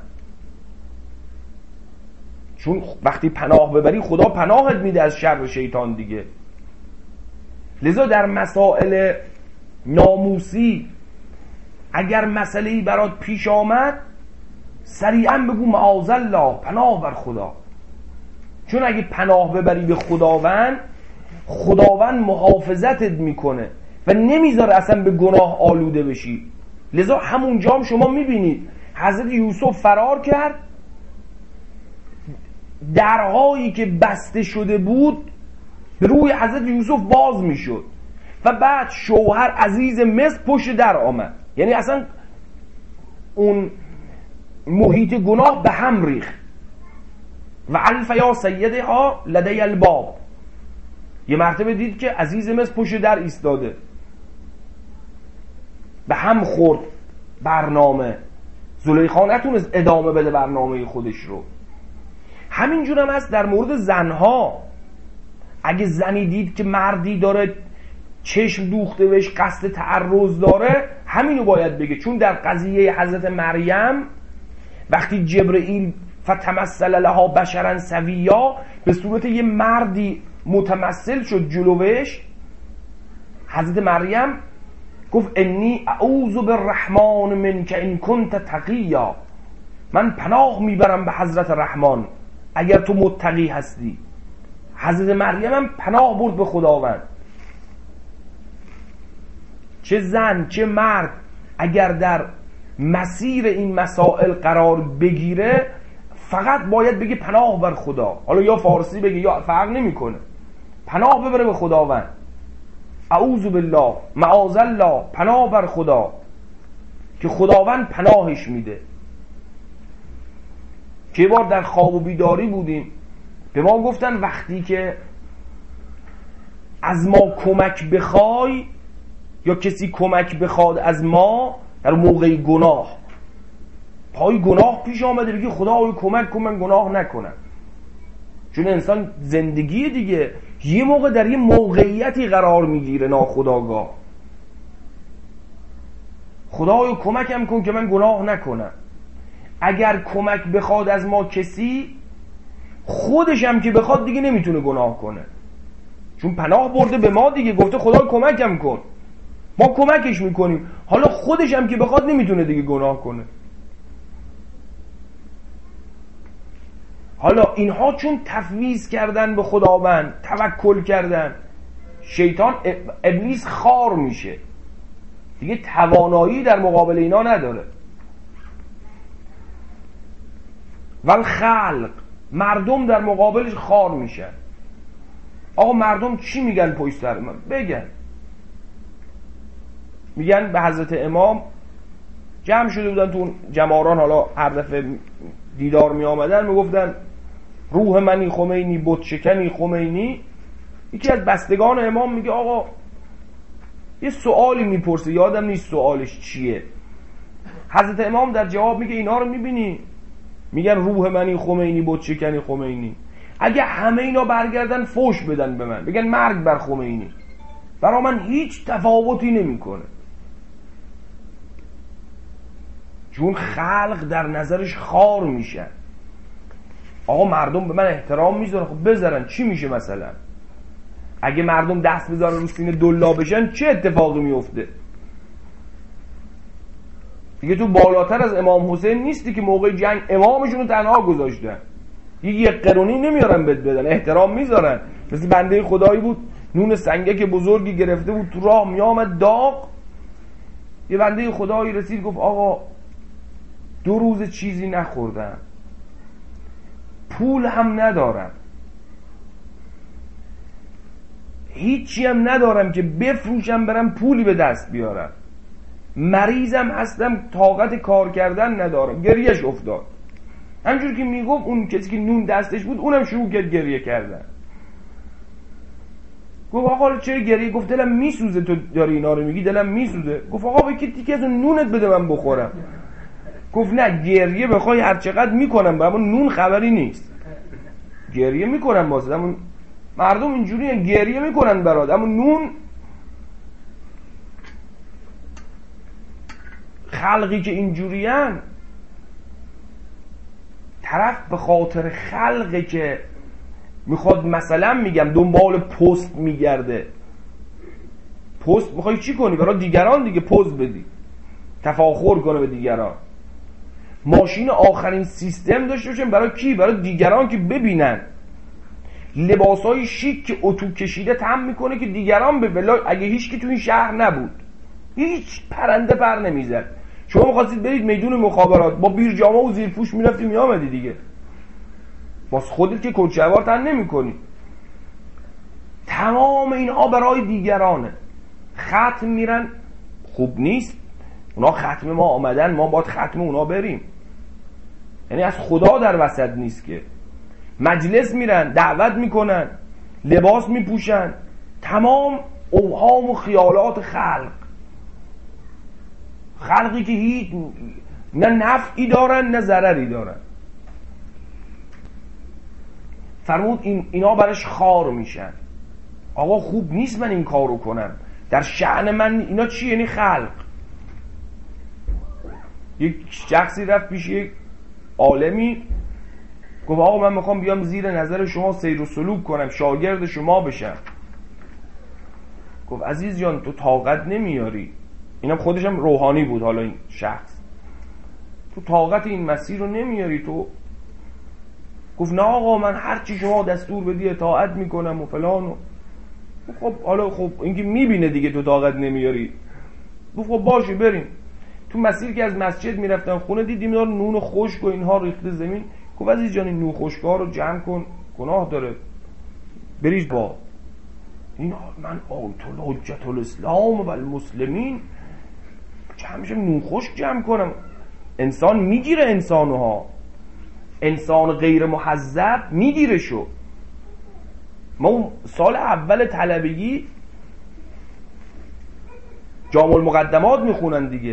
چون وقتی پناه ببری خدا پناهت میده از شر شیطان دیگه. لذا در مسائل ناموسی اگر مسئله‌ای برات پیش آمد سریعا بگو معاذ الله، پناه بر خدا. چون اگه پناه ببری به خداوند، خداوند محافظتت میکنه و نمیذاره اصلا به گناه آلوده بشی. لذا همونجا هم شما میبینید حضرت یوسف فرار کرد، درهایی که بسته شده بود به روی حضرت یوسف باز میشد و بعد شوهر عزیز مصر پشت در آمد. یعنی اصلا اون محیط گناه به هم ریخت. و الف یا سیدها لدی الباب، یه مرتبه دید که عزیز مصر پشت در ایستاده، به هم خورد برنامه. زلیخا نتونست ادامه بده برنامه خودش رو. همینجور هم هست در مورد زنها. اگه زنی دید که مردی داره چشم دوخته بهش قصد تعرض داره، همینو باید بگه. چون در قضیه حضرت مریم وقتی جبرئیل فتمثل لها بشرا سویا به صورت یه مردی متمثل شد جلوش، حضرت مریم گفت انی اعوذ بالرحمن منک ان کنت تقیا، من پناه میبرم به حضرت رحمان اگر تو متقی هستی. حضرت مریم هم پناه برد به خداوند. چه زن چه مرد اگر در مسیر این مسائل قرار بگیره فقط باید بگه پناه بر خدا. حالا یا فارسی بگه یا فرق نمیکنه، پناه ببره به خداوند. اعوذ بالله، معاذ الله، پناه بر خدا، که خداوند پناهش میده. که بار در خواب و بیداری بودیم، به ما گفتن وقتی که از ما کمک بخوای یا کسی کمک بخواد از ما در موقع گناه، پای گناه پیش آمده، بگی خدای کمک کن من گناه نکنم. چون انسان زندگی دیگه یه موقع در یه موقعیتی قرار میگیره ناخودآگاه، خدای کمکم کن که من گناه نکنم. اگر کمک بخواد از ما کسی، خودش هم که بخواد دیگه نمیتونه گناه کنه، چون پناه برده به ما دیگه، گفته خدای کمکم کن، ما کمکش میکنیم. حالا خودش هم که بخواد نمیتونه دیگه گناه کنه. حالا اینها چون تفویض کردن به خداوند، توکل کردن، شیطان ابلیس خار میشه دیگه، توانایی در مقابل اینا نداره. والخلق، مردم در مقابلش خار میشن. آقا مردم چی میگن پشت سر من؟ بگن. میگن به حضرت امام جمع شده بودن تو جماران، حالا هر دفعه دیدار می آمدن میگفتن روح منی خمینی، بت شکنی خمینی. یکی از بستگان امام میگه آقا یه سوالی میپرسه، یادم نیست سوالش چیه. حضرت امام در جواب میگه اینا رو میبینی میگن روح منی خمینی، بت شکنی خمینی، اگه همه اینا برگردن فوش بدن به من، بگن مرگ بر خمینی، برا من هیچ تفاوتی نمیکنه. چون خلق در نظرش خار میشن. آقا مردم به من احترام میذارن، خب بذارن، چی میشه مثلا؟ اگه مردم دست بذارن رو سینه دلا بشن چه اتفاقی میفته؟ دیگه تو بالاتر از امام حسین نیستی که موقع جنگ امامشون رو تنها گذاشتن، یک قرونی نمیارن بهت بدن، احترام میذارن. مثل بنده خدایی بود نون سنگک بزرگی گرفته بود تو راه میامد داغ، یه بنده خدایی رسید گفت آقا 2 روز چیزی نخوردم، پول هم ندارم، هیچی هم ندارم که بفروشم برم پولی به دست بیارم، مریضم هستم، طاقت کار کردن ندارم. گریهش افتاد. همجور که میگفت اون کسی که نون دستش بود اونم شروع کرد گریه کردن. گفت آقا چرا گریه؟ گفت دلم میسوزه تو داری اینا رو میگی، دلم میسوزه. گفت آقا به کی از اون نونت بده من بخورم. گفت نه، گریه بخوای هر چقدر میکنم، اما نون خبری نیست. گریه میکنم واسه، اما مردم اینجوری گریه میکنن برات، اما نون. خلقی که اینجوریان، طرف به خاطر خلقی که میخواد مثلا میگم دنبال پست میگرده. پست میخوای چی کنی؟ برای دیگران دیگه پست بدی، تفاخر کنه به دیگران. ماشین آخرین سیستم داشته باشیم برای کی؟ برای دیگران که ببینن. لباسای شیک که اتو کشیده تم میکنه که دیگران ببینن. اگه هیچ کی تو این شهر نبود، هیچ پرنده پر نمیزد، شما می‌خواستید برید میدون مخابرات با بیر جامه و زیرپوش میرفتی میامدی دیگه، باز خودت که کچه‌وار تن نمی‌کنی. تمام اینها برای دیگرانه. ختم میرن، خوب نیست. اونا ختم ما آمدن، ما باید ختم اونا بریم. یعنی از خدا در وسط نیست که. مجلس میرن، دعوت میکنن، لباس میپوشن، تمام اوهام و خیالات خلقی که هیچ نه نفعی دارن نه ضرری دارن. فرمود اینا برش خار میشن. آقا خوب نیست من این کارو کنم، در شأن من اینا چی؟ یعنی خلق. یک شخصی رفت پیش یک عالمی، گفت آقا من میخوام بیام زیر نظر شما سیر و سلوک کنم، شاگرد شما بشم. گفت عزیز جان تو طاقت نمیاری. اینم خودش هم روحانی بود. حالا این شخص، تو طاقت این مسیر رو نمیاری تو. گفت نه آقا من هرچی شما دستور بدی اطاعت میکنم و فلان و. خب حالا خب این که میبینه دیگه تو طاقت نمیاری. گفت خب باشه بریم. تو مسیر که از مسجد میرفتن خونه دیدیم اینا نون خشک و اینها ریخته زمین. گفت عزیز جان این نون خشک‌ها رو جمع کن، گناه داره، بریز با این. من آیت الحجت الاسلام و المسلمین جمعش نون خشک جمع کنم. انسان میگیره، انسانها، انسان غیر محذب میگیره شو. ما سال اول طلبگی جامع المقدمات میخونن دیگه.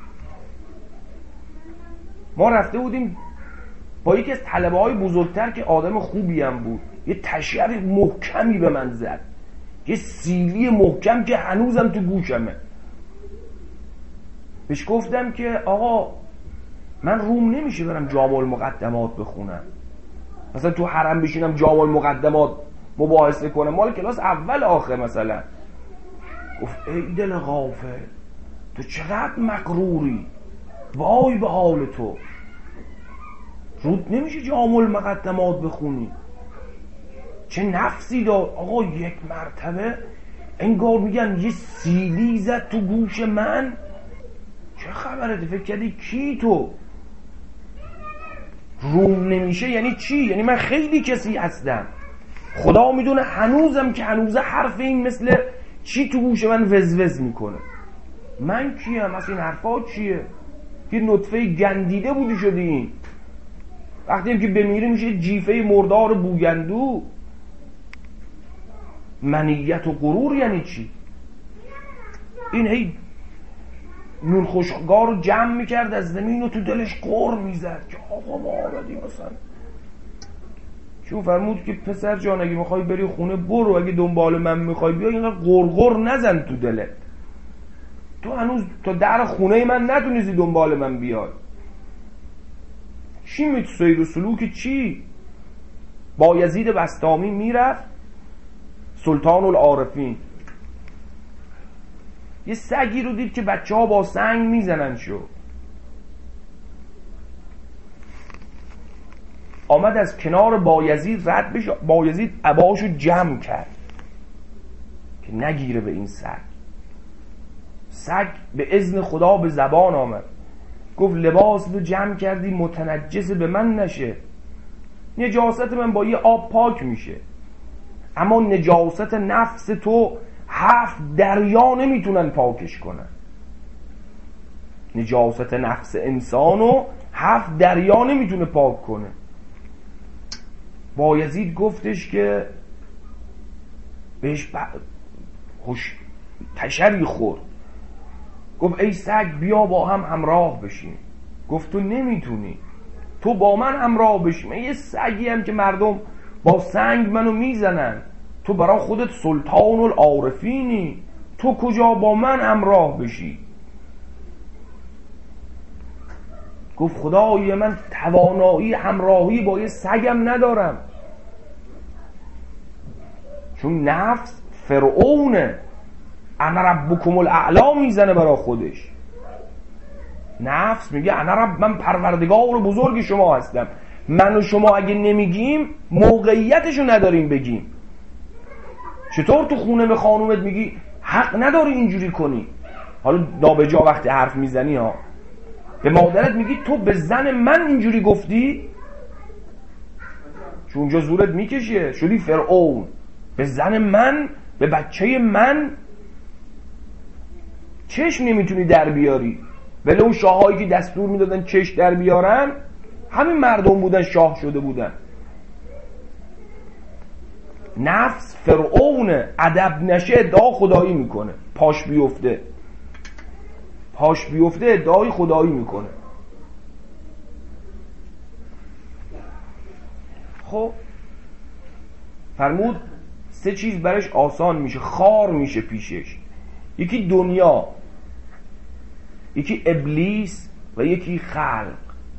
ما رفته بودیم با یکی از طلبه های بزرگتر که آدم خوبی هم بود، یه تشریح محکمی به من زد، یه سیلی محکم که هنوزم تو گوشمه. بهش گفتم که آقا من روم نمیشه برم جامع المقدمات بخونم، مثلا تو حرم بشینم جامع المقدمات مباحثه کنم، مال کلاس اول آخر مثلا. گفت ای دل غافل تو چقدر مغروری، وای به حال تو، رود نمیشه جامع المقدمات بخونی. چه نفسی دار. آقا یک مرتبه انگار میگن یه سیلی زد تو گوش من. چه خبرته؟ فکر کردی کی تو؟ روم نمیشه یعنی چی؟ یعنی من خیلی کسی هستم، خدا میدونه هنوزم که هنوزه حرف این مثل چی تو گوش من وزوز میکنه. من کیم؟ اصلا این حرفا چیه؟ یه نطفه گندیده بودی شدی. این وقتی هم که بمیره میشه جیفه مردار بوگندو. منیت و غرور یعنی چی؟ این هی نون خشکگاه رو جمع میکرد از زمین و تو دلش قر میزد که آقا ما آمدیم مثلا. چون فرمود که پسر جان اگه میخوای بری خونه برو، اگه دنبال من میخوای بیا اینقدر غرغر نزن تو دلت. تو هنوز تا در خونه من نتونستی دنبال من بیای. چی میتو سیر و سلوک چی؟ بایزید بسطامی میرفت سلطان العارفین، یه سگی رو دید که بچه ها با سنگ میزنن شو. آمد از کنار بایزید رد بشه، بایزید عباشو جمع کرد که نگیره به این سگ. سگ به اذن خدا به زبان آمد، گفت لباس رو جمع کردی متنجس به من نشه. نجاست من با یه آب پاک میشه، اما نجاست نفس تو 7 دریا نمیتونن پاکش کنن. نجاست نفس انسانو 7 دریا نمیتونه پاک کنه. بایزید گفتش که بهش تشری خورد، گفت ای سگ بیا با هم همراه بشیم. گفت تو نمیتونی، تو با من همراه بشی، من یه سگی هم که مردم با سنگ منو میزنن، تو برای خودت سلطان العارفینی، تو کجا با من همراه بشی؟ گفت خدای من توانایی همراهی با یه سگم ندارم، چون نفس فرعونه، انا ربکم الاعلا میزنه برای خودش. نفس میگه انا رب، من پروردگار بزرگ شما هستم. من و شما اگه نمیگیم موقعیتشو نداریم بگیم. چطور تو خونه به خانومت میگی حق نداری اینجوری کنی؟ حالا نابجا وقتی حرف میزنی ها، به مادرت میگی تو به زن من اینجوری گفتی؟ چون اونجا زورت میکشه، شدی فرعون. به زن من، به بچه من چشم نمیتونی در بیاری. ولی اون شاهایی که دستور میدادن چشم در بیارن همین مردم بودن، شاه شده بودن. نفس فرعون، ادب نشه ادعا خدایی میکنه، پاش بیفته ادعای خدایی میکنه. خب فرمود 3 چیز برش آسان میشه، خار میشه پیشش. یکی دنیا، یکی ابلیس و یکی خلق.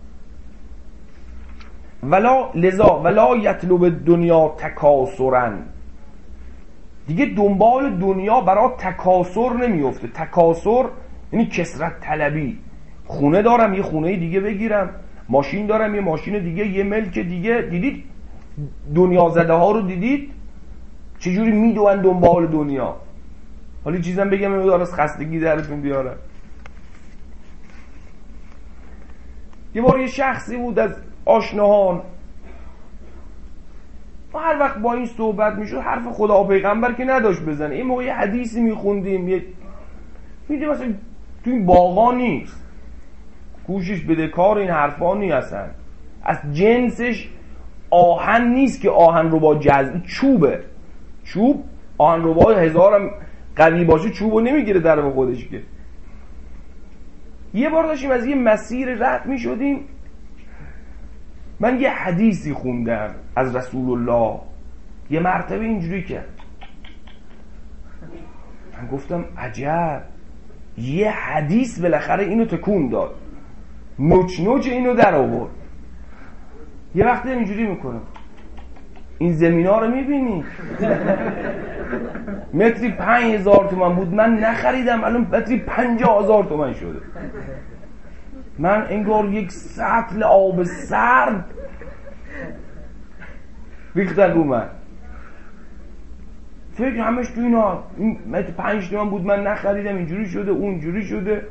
ولا یطلب دنیا تکاسرن، دیگه دنبال دنیا برای تکاسر نمیفته. تکاسر یعنی کثرت طلبی. خونه دارم یه خونه دیگه بگیرم، ماشین دارم یه ماشین دیگه، یه ملک دیگه. دیدید دنیا زده ها رو دیدید چجوری میدوئن دنبال دنیا؟ حالا چیزم بگم میذارم از خستگی درتون بیارم. یه بار یه شخصی بود از آشناهان، ما هر وقت با این صحبت میشد حرف خدا و پیغمبر که نداشت بزنه. این موقع یه حدیثی میخوندیم، میدونی مثلا تو این باغا نیست، گوشش بده کار این حرفا نیست، اصلا از جنسش آهن نیست که آهن رو با جذب، چوبه. چوب آهن رو با 1000 هم قوی باشه چوبو نمیگیره در به خودش که. یه بار داشتیم از یه مسیر رد میشدیم، من یه حدیثی خوندم از رسول الله، یه مرتبه اینجوری کرد، من گفتم عجب، یه حدیث بالاخره اینو تکون داد، نوچ اینو در آورد. یه وقتی اینجوری میکنم، این زمینا رو میبینی متری 5000 تومان بود، من نخریدم، الان متری 50000 تومان شده. من انگار یک سطل آب سرد ریختن رو من. فکر همش تو اینا، این متر 5 تومان بود من نخریدم، اینجوری شده اونجوری شده.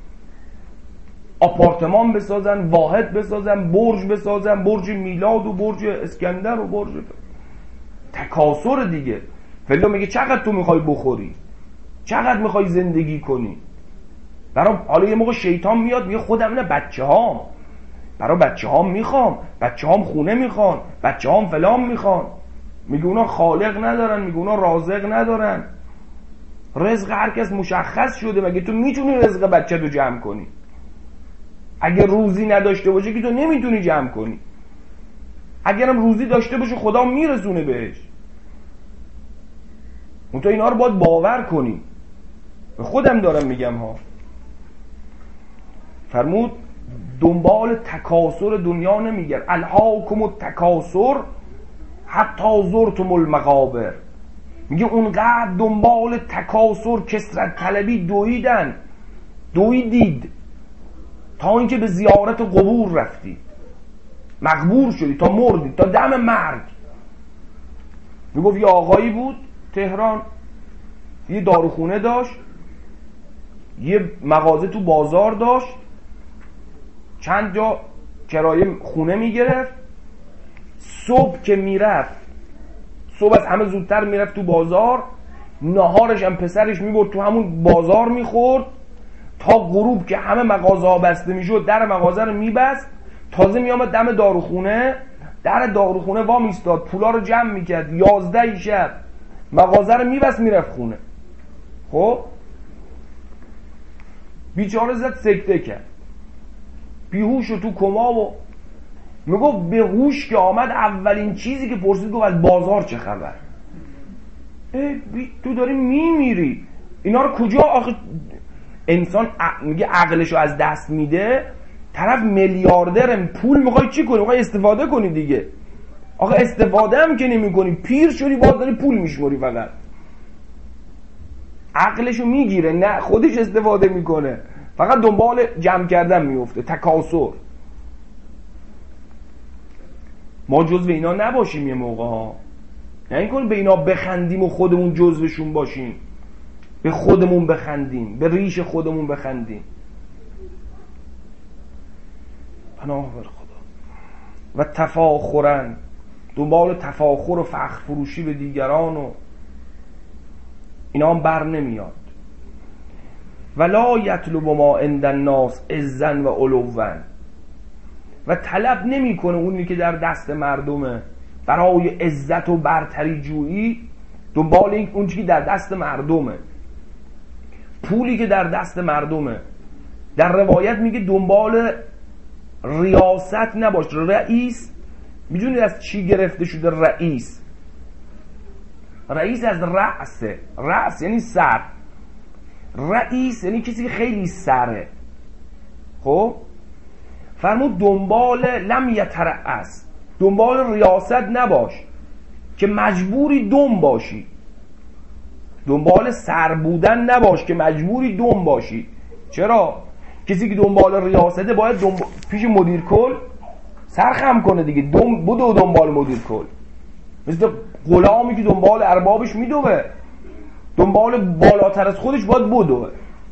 آپارتمان بسازن، واحد بسازن، برج بسازن، برج میلاد و برج اسکندر و برج تکاسر دیگه. ولی میگه چقدر تو میخوای بخوری، چقدر میخوای زندگی کنی. حالا یه موقع شیطان میاد میگه خودم نه بچه‌هام، برای بچه‌هام میخوام، بچه‌هام خونه میخوان، بچه‌هام فلان میخوان. میگه اونا خالق ندارن، میگه اونا رازق ندارن. رزق هر کس مشخص شده، مگه تو میتونی رزق بچه تو جمع کنی؟ اگه روزی نداشته باشه که تو نمیتونی جمع کنی. اگرم روزی داشته باشه خدا میرسونه بهش. اون تو اینا رو باید باور کنی. به خودم دارم میگم ها. فرمود دنبال تکاسر دنیا نمیگرد. الهاکم التکاسر حتی زرتم المقابر. میگه اونقدر دنبال تکاسر، کثرت طلبی دویدید تا اینکه به زیارت قبور رفتی، مقبور شدی تا مردی، تا دم مرگ. میگفت یه آقایی بود تهران، یه داروخونه داشت، یه مغازه تو بازار داشت، چند جا کرایه خونه میگرفت، صبح که میرفت، صبح از همه زودتر میرفت تو بازار، نهارش هم پسرش میبرد تو همون بازار میخورد تا غروب که همه مغازه ها بسته میشد در مغازه رو میبست، تازه میامد دم داروخونه، در داروخونه وا میستاد، پولا رو جمع میکرد، 11 شب مغازه رو میبست میرفت خونه. خب بیچاره زد سکته کرد، بیهوش و تو کما و میگفت به هوش که آمد اولین چیزی که پرسید گفت از بازار چه خبر؟ تو داری میمیری، اینا رو کجا آخه انسان میگه عقلشو از دست میده، طرف میلیاردر پول میخوای چی کنی؟ میخوای استفاده کنی دیگه. آخه استفاده هم که نمی کنی، پیر شدی باز داری پول میشموری، فقط عقلشو میگیره، نه خودش استفاده میکنه، فقط دنبال جمع کردن میفته، تکاسر. ما جزو اینا نباشیم یه موقع ها، یعنی کنیم به اینا بخندیم و خودمون جزوشون باشیم، به خودمون بخندیم، به ریش خودمون بخندیم. پناه بر خدا. و تفاخرن، دنبال تفاخر و فخر فروشی به دیگران و اینا هم بر نمیاد. ولا یطلب ما عند الناس عزا و علوا، و طلب نمیکنه اونی که در دست مردمه برای عزت و برتری جویی، دنبال اون چیزی که در دست مردمه، پولی که در دست مردمه. در روایت میگه دنبال ریاست نباش. رئیس میدونید از چی گرفته شده؟ رئیس از رأسه، رأس یعنی سر، رئیس یعنی کسی که خیلی سره. خب فرمود دنبال لم یترأس، دنبال ریاست نباش که مجبوری دم باشی، دنبال سر بودن نباش که مجبوری دم باشی. چرا؟ کسی که دنبال ریاسته باید پیش مدیر کل سر خم کنه دیگه، بودو دنبال مدیر کل، مثل غلامی که دنبال اربابش میدوه، دنبال بالاتر از خودش باید بدوه،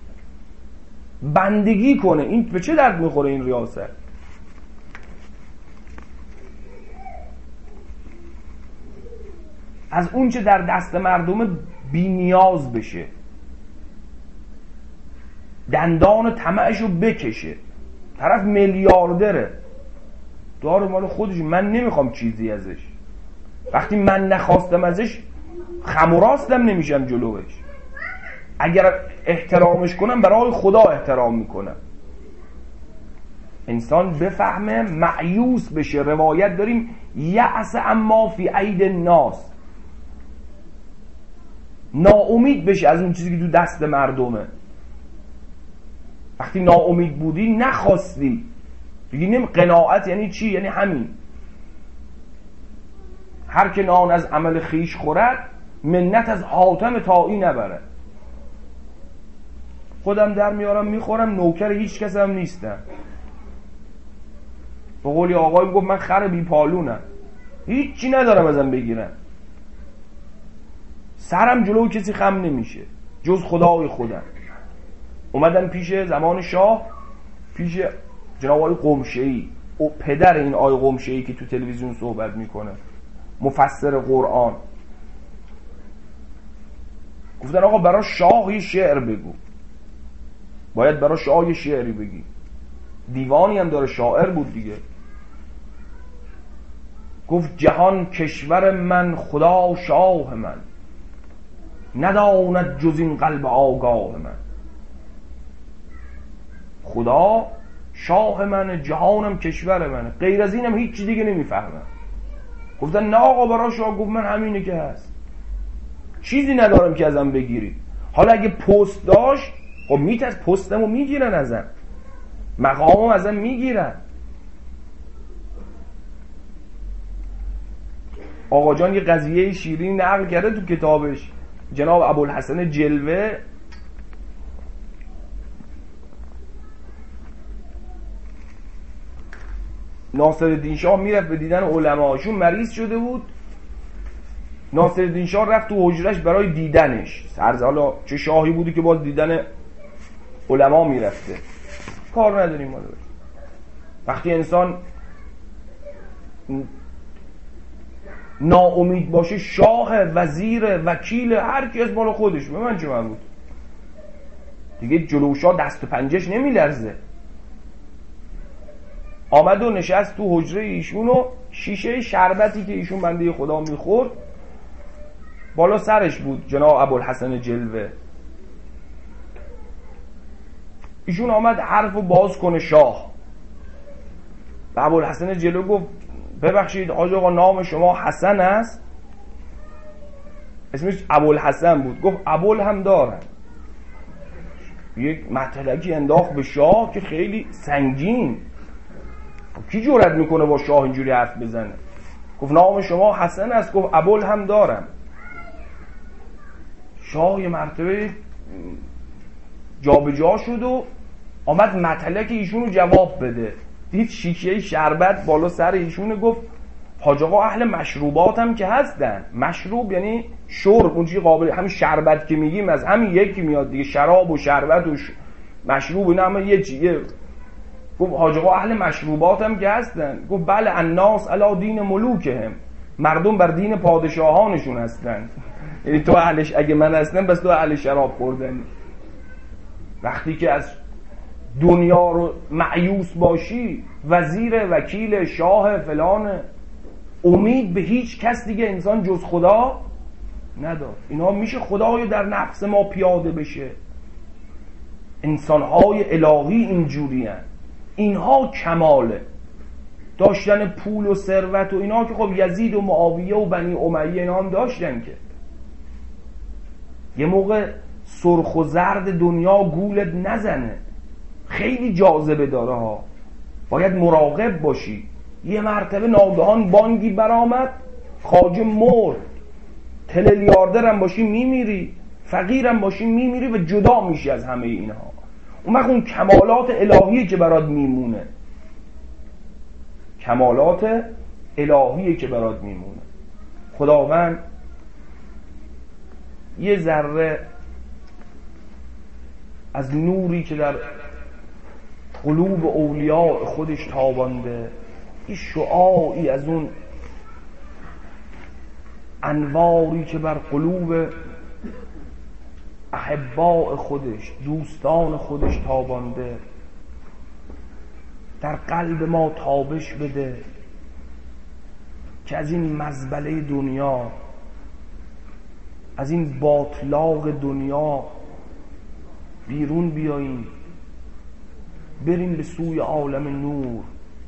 بندگی کنه. این به چه درد میخوره این ریاست؟ از اون چه در دست مردم بی نیاز بشه، دندان طمعشو بکشه. طرف میلیاردره، داره مال خودش، من نمیخوام چیزی ازش، وقتی من نخواستم ازش خم و راستم نمیشم جلوش. اگر احترامش کنم برای خدا احترام میکنم. انسان بفهمه، مایوس بشه. روایت داریم یأس اما فی عید الناس، ناامید بشه از اون چیزی که تو دست مردمه. وقتی ناامید بودی، نخواستی، بگی قناعت یعنی چی؟ یعنی همین، هر که نان از عمل خیش خورد منت از حاتم تایی نبره. خودم در میارم میخورم، نوکر هیچ کس هم نیستم. به قولی آقای گفت من خر بی پالونم، هیچی ندارم ازم بگیرم، سرم جلو کسی خم نمیشه جز خدای خودم. اومدن پیش زمان شاه، پیش جناب آقای قمشه‌ای، او پدر این آقای قمشه‌ای که تو تلویزیون صحبت میکنه، مفسر قرآن. گفتن آقا برای شاه یه شعر بگو، باید برای شاه یه شعری بگی. دیوانی هم داره، شاعر بود دیگه. گفت جهان کشور من، خدا شاه من، نداند جز این قلب آگاه من. خدا شاه من، جهانم کشور من، غیر از اینم هیچ دیگه نمیفهمم. گفتن نه آقا برای شاه. گفت من همینه که هست، چیزی ندارم که ازم بگیری. حالا اگه پست داشت، خب میترس پستمو میگیرن ازم، مقامو ازم میگیرن. آقا جان یه قضیه شیرین نقل کرده تو کتابش، جناب ابوالحسن جلوه. ناصرالدین شاه میرفت به دیدن علماءشون، مریض شده بود. ناصرالدین شاه رفت تو حجرش برای دیدنش. حالا چه شاهی بودی که باز دیدن علما میرفته؟ کار نداریم. وقتی انسان ناامید باشه شاه، وزیر، وکیل، هر کی از بالا خودش، به من چه مربوط. دیگه جلوشا دست و پنجهش نمیلرزه. آمد و نشست تو حجره ایشون و شیشه شربتی که ایشون بنده خدا میخورد بالا سرش بود، جناب ابوالحسن جلوه. ایشون آمد حرفو باز کنه شاه. و ابوالحسن جلوه گفت ببخشید حاج آقا نام شما حسن است؟ اسمش ابوالحسن بود. گفت ابوال هم دارن. یک مطلقی انداخت به شاه که خیلی سنگین. کی جرأت میکنه با شاه اینجوری حرف بزنه؟ گفت نام شما حسن است؟ گفت ابوال هم دارم. شاه یه مرتبه جابجا شد و آمد مطلق ایشونو جواب بده. دید شیشه شربت بالا سر ایشونه. گفت حاج آقا اهل مشروبات هم که هستن. مشروب یعنی شرب، اون چیز قابل، همین شربت که میگیم از همین یکی میاد دیگه، شراب و شربت و مشروب اینا هم یه چیزه. گفت حاج آقا اهل مشروبات هم که هستن؟ گفت بله، الناس علی دین ملوکهم، مردم بر دین پادشاهانشون هستن. یعنی تو اهلش، اگه من هستم بس تو اهل شراب خوردنی. وقتی که از دنیا رو مایوس باشی، وزیر، وکیل، شاه، فلان، امید به هیچ کس دیگه انسان جز خدا نداره. اینا میشه خدای در نفس ما پیاده بشه؟ انسانهای الهی اینجوری هن. اینها کماله. داشتن پول و ثروت و اینا که خب یزید و معاویه و بنی امیه اینا هم داشتن که یه موقع سرخ و زرد دنیا گولت نزنه. خیلی جاذبه داره ها، باید مراقب باشی. یه مرتبه ناگهان بانگی برآمد، خواجه مرد. تریلیاردر هم باشی میمیری، فقیرم باشی میمیری و جدا میشی از همه اینها. اون وقت اون کمالات الهی که برات میمونه، کمالات الهی که برات میمونه. خداوند یه ذره از نوری که در قلوب اولیاء خودش تابانده، این شعاعی از اون انواری که بر قلوب احباء خودش، دوستان خودش تابانده، در قلب ما تابش بده که از این مزبله دنیا، از این باطلاق دنیا بیرون بیاییم، بریم به سوی عالم نور،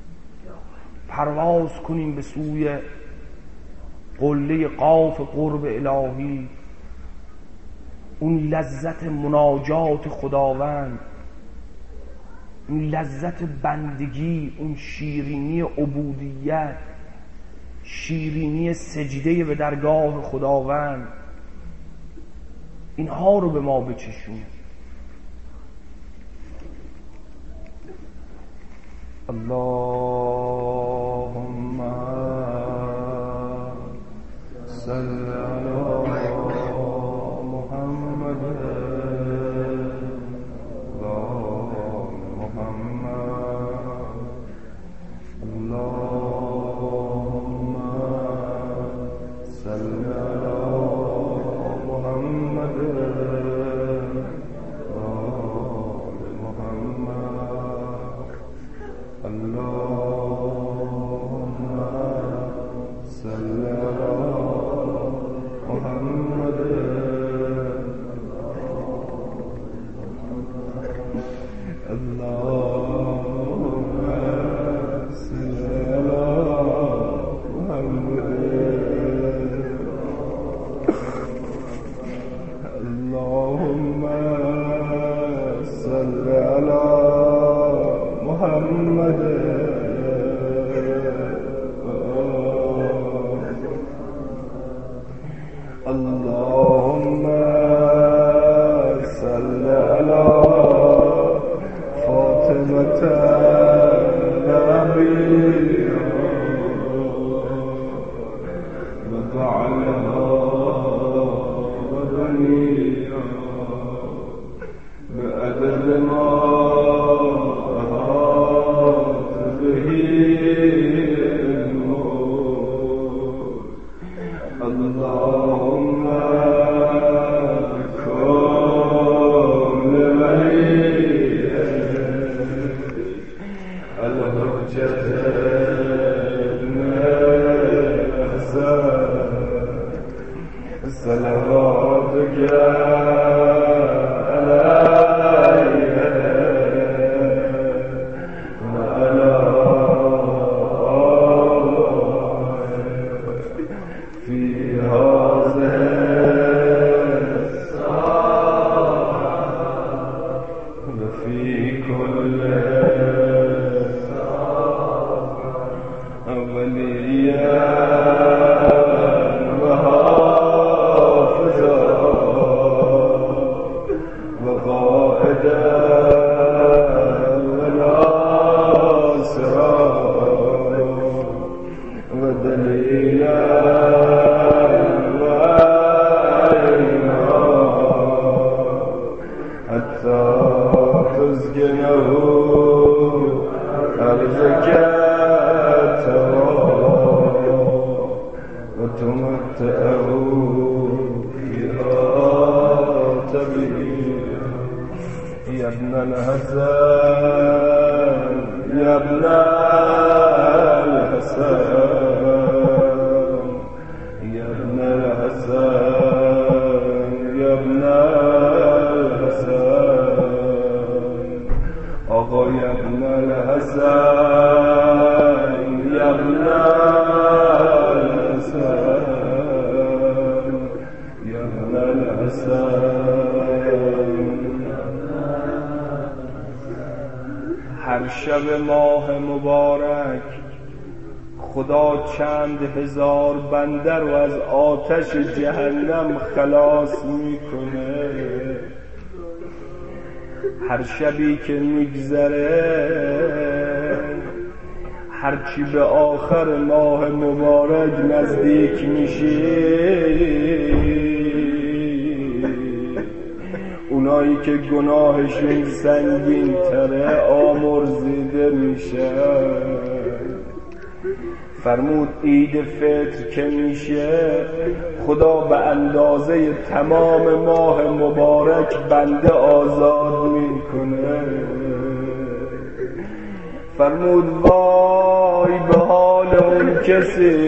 پرواز کنیم به سوی قله قاف قرب الهی. اون لذت مناجات خداوند، اون لذت بندگی، اون شیرینی عبودیت، شیرینی سجده به درگاه خداوند، اینها رو به ما بچشون. اللهم صل علی محمد و آل محمد. اللهم صل علی محمد و آل محمد. اللهم صل علی محمد. اللهم صل علی محمد. اللهم صل علی محمد. اللهم صل على فاطمة النبي وجعلها وبنيها بأدب ما أحاط به هر شب ماه مبارک خدا چند هزار بنده رو از آتش جهنم خلاص میکنه. هر شبی که میگذره هرچی به آخر ماه مبارک نزدیک میشه اونایی که گناهشون سنگین تره آمرزیده میشه. فرمود عید فطر که میشه خدا به اندازه تمام ماه مبارک بنده آزاد میکنه. فرمود وای به حال اون کسی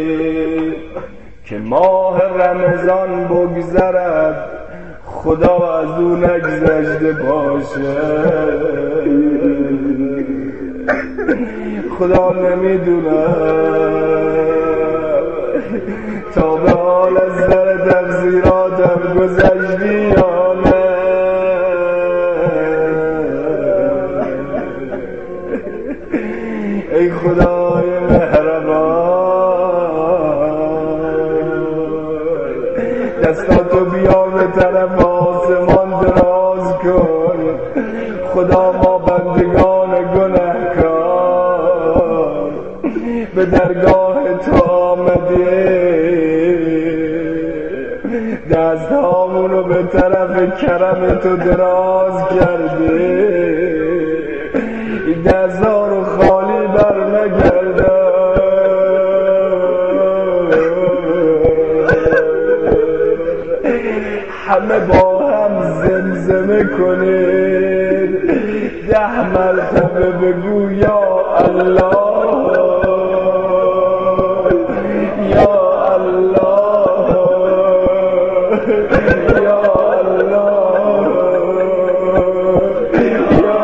که ماه رمضان بگذرد خدا از اون نگذشته باشه. خدا نمیدونه تا به حال از در تقصیراتم گذشتی یا نه. ای خدای مهربان دستاتو بیا به طرف آسمان دراز کن. خدا ما بندگان گناهکار به درگاه تو آمده دستهامونو به طرف کرم تو دراز کرده. این دستها رو خالی بر نگردن. همه با هم زمزمه کنید 10 مرتبه بگو یا الله یا الله یا الله یا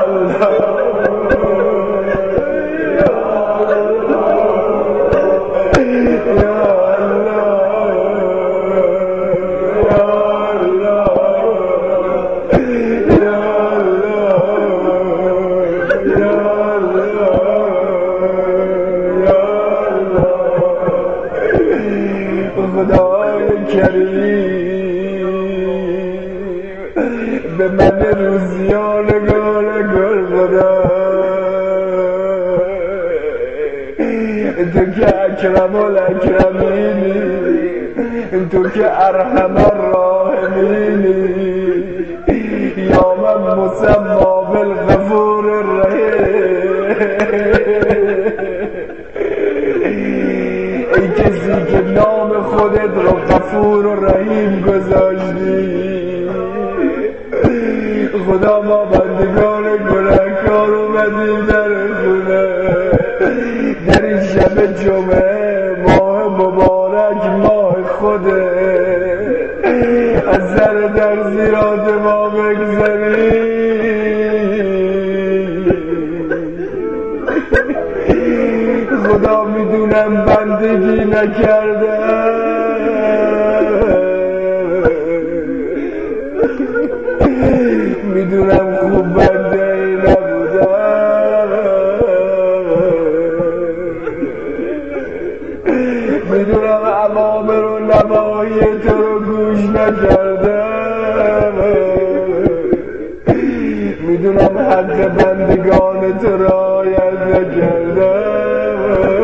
به من روزیان گل خدا تو که اکرم الاکرمینی تو که ارحم الراحمینی یا من مسما بالغفور الرحیم. ای کسی که نام خودت رو غفور و رحیم گذاشتی خدا ما بندگان گناهکار اومدیم در خونه، در این شب جمعه ماه مبارک ماه خوده، از سر در زیرات ما بگذاریم. خدا میدونم بندگی نکردم، میدونم خوب بنده نبودم، میدونم اوامر و نواهی تو رو گوش نکردم، میدونم حق بندگان تو رعایت نکردم،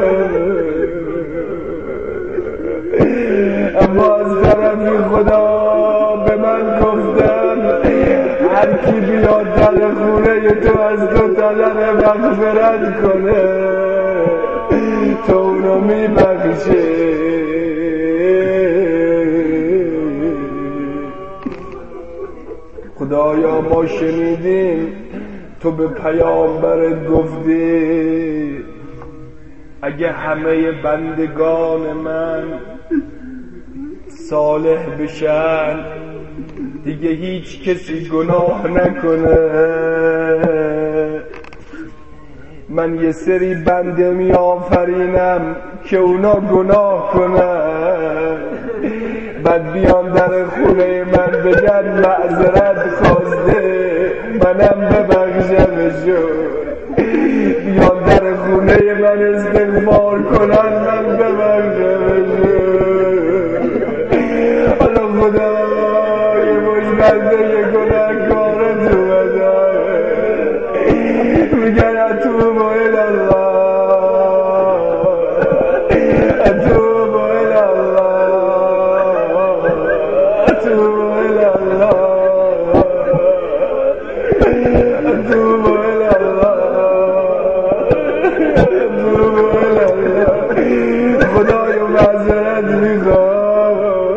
اما از طرفی خدا به من گفتن هر کی بیاد در خونه تو از تو طلب مغفرت کنه تو اونو میبخشه. خدایا ما شنیدیم تو به پیامبرت گفتی اگه همه بندگان من صالح بشن دیگه هیچ کسی گناه نکنه، من یه سری بنده می آفرینم که اونا گناه کنن، بعد بیان در خونه من بگن معذرت خواسته منم ببخشمشون، بیان در خونه من استغفار کنن من ببخشمشون. حالا خدا یه مشبنده گناهکارت اومدن میگن اتوب الالله اتوب الالله اتوب الالله اتوب الالله اتوب الالله. خدایا معذرت میخوام،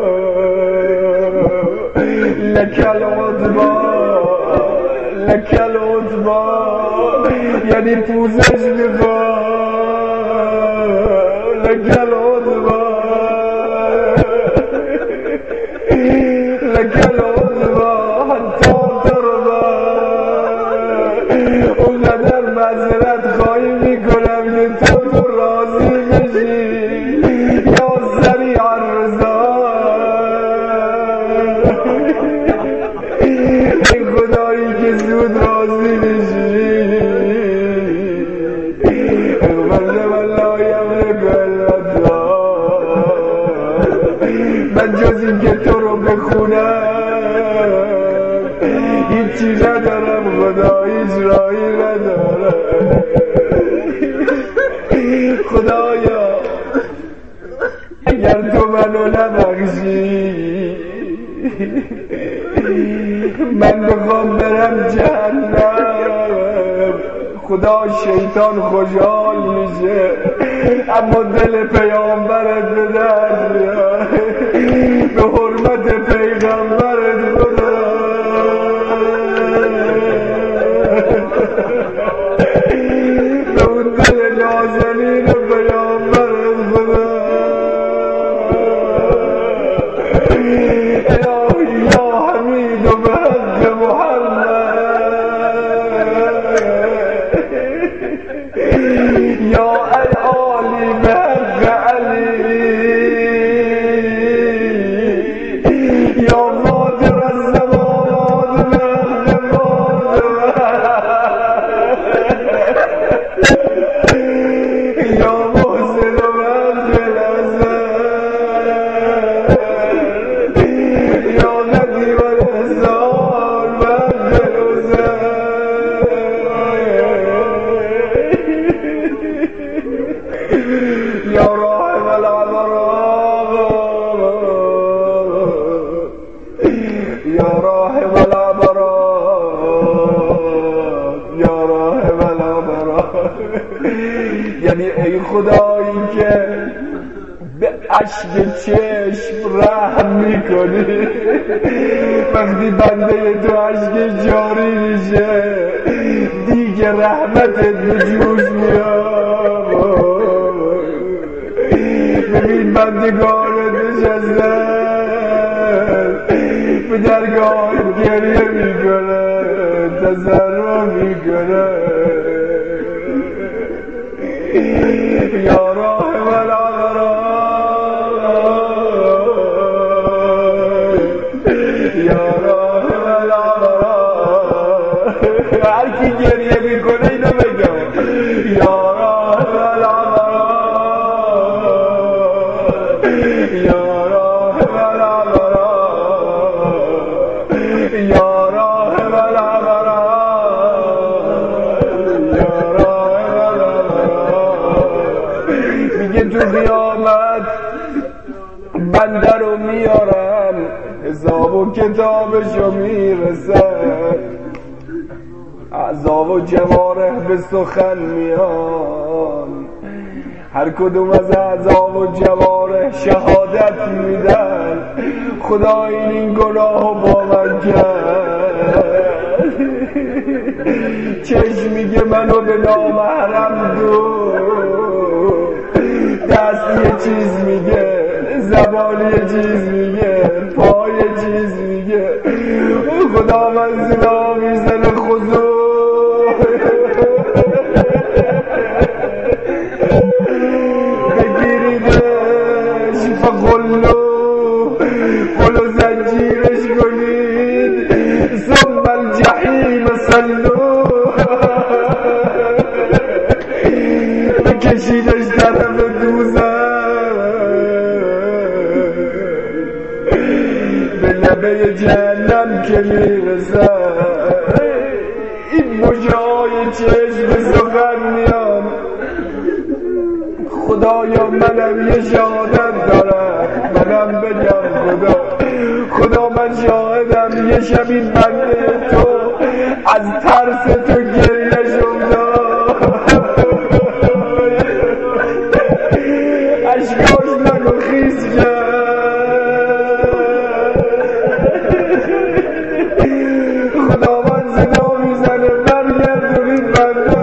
لکل عتبا لکل عتبا یعنی پوزش میخوام، لکل عتبا لکل عتبا حتی تربا، اونقدر معذرت خواهی میکنم که تو راضی بشی یا سریع الرضا. ای خدایی که زود راضی بشی، من جز این که تو رو بخونم هیچی ندارم خدا، هیچ راهی ندارم. خدایا اگر تو منو نبخشی من بخوام برم جهنم، خدا شیطان خوشحال میشه اما دل پیامبرت به درد میاد، به حرمت پیغمبرت خدا به اون دل نازنین پیامبرت خدا الهی یا حمید و به حق محمد یا العالی به حق علی یا فاطر السماوات به حق فاطمه یا محسن و به حق الحسن یا قدیم الاحسان به حق الحسین یا راحم العبرات یا راحم العبرات یا راحم العبرات. یعنی ای خدایی که به اشک چشم رحم میکنی، وقتی بنده تو اشک جاری میشه دیگه رحمتت به جوش میاد. ببین بندگانت نشستن به درگاه گریه میکنه، تضرع میکنه. یا راحم الابرار، یا راحم الابرار. هر کی گریه میکنه اینو بگم، یا راحم الابرار، یا راحم الابرار، یا راحم الابرار، یا راحم الابرار. میگه تو قیامت بنده رو میارن، حساب و کتابشو میرسن، اعضا و جوارح به سخن میان، هر کدوم از اعضا و جوارح شهادت میدن خدا این گناهو با من کرد. چشم میگه منو به نامحرم دو، دست یه چیز میگه، زبان یه چیز میگه، پای یه چیز میگه. خدا من صدا میزنه خضوع، بگیریدش فقلو، قلو زنجیرش کنید، ثم الجحیم صلو، بکشیدش طرف دوزخ، به لبه جهنم که میرسن این مژه‌های چشم به سخن میان. خدایا منم یه شهادت دارم، منم بگم خدا من شاهدم یه شب این بنده تو از ترس تو گریه شد، اشکاش نگو خیز کرد. خدا من صدا میزنه برگردون این بنده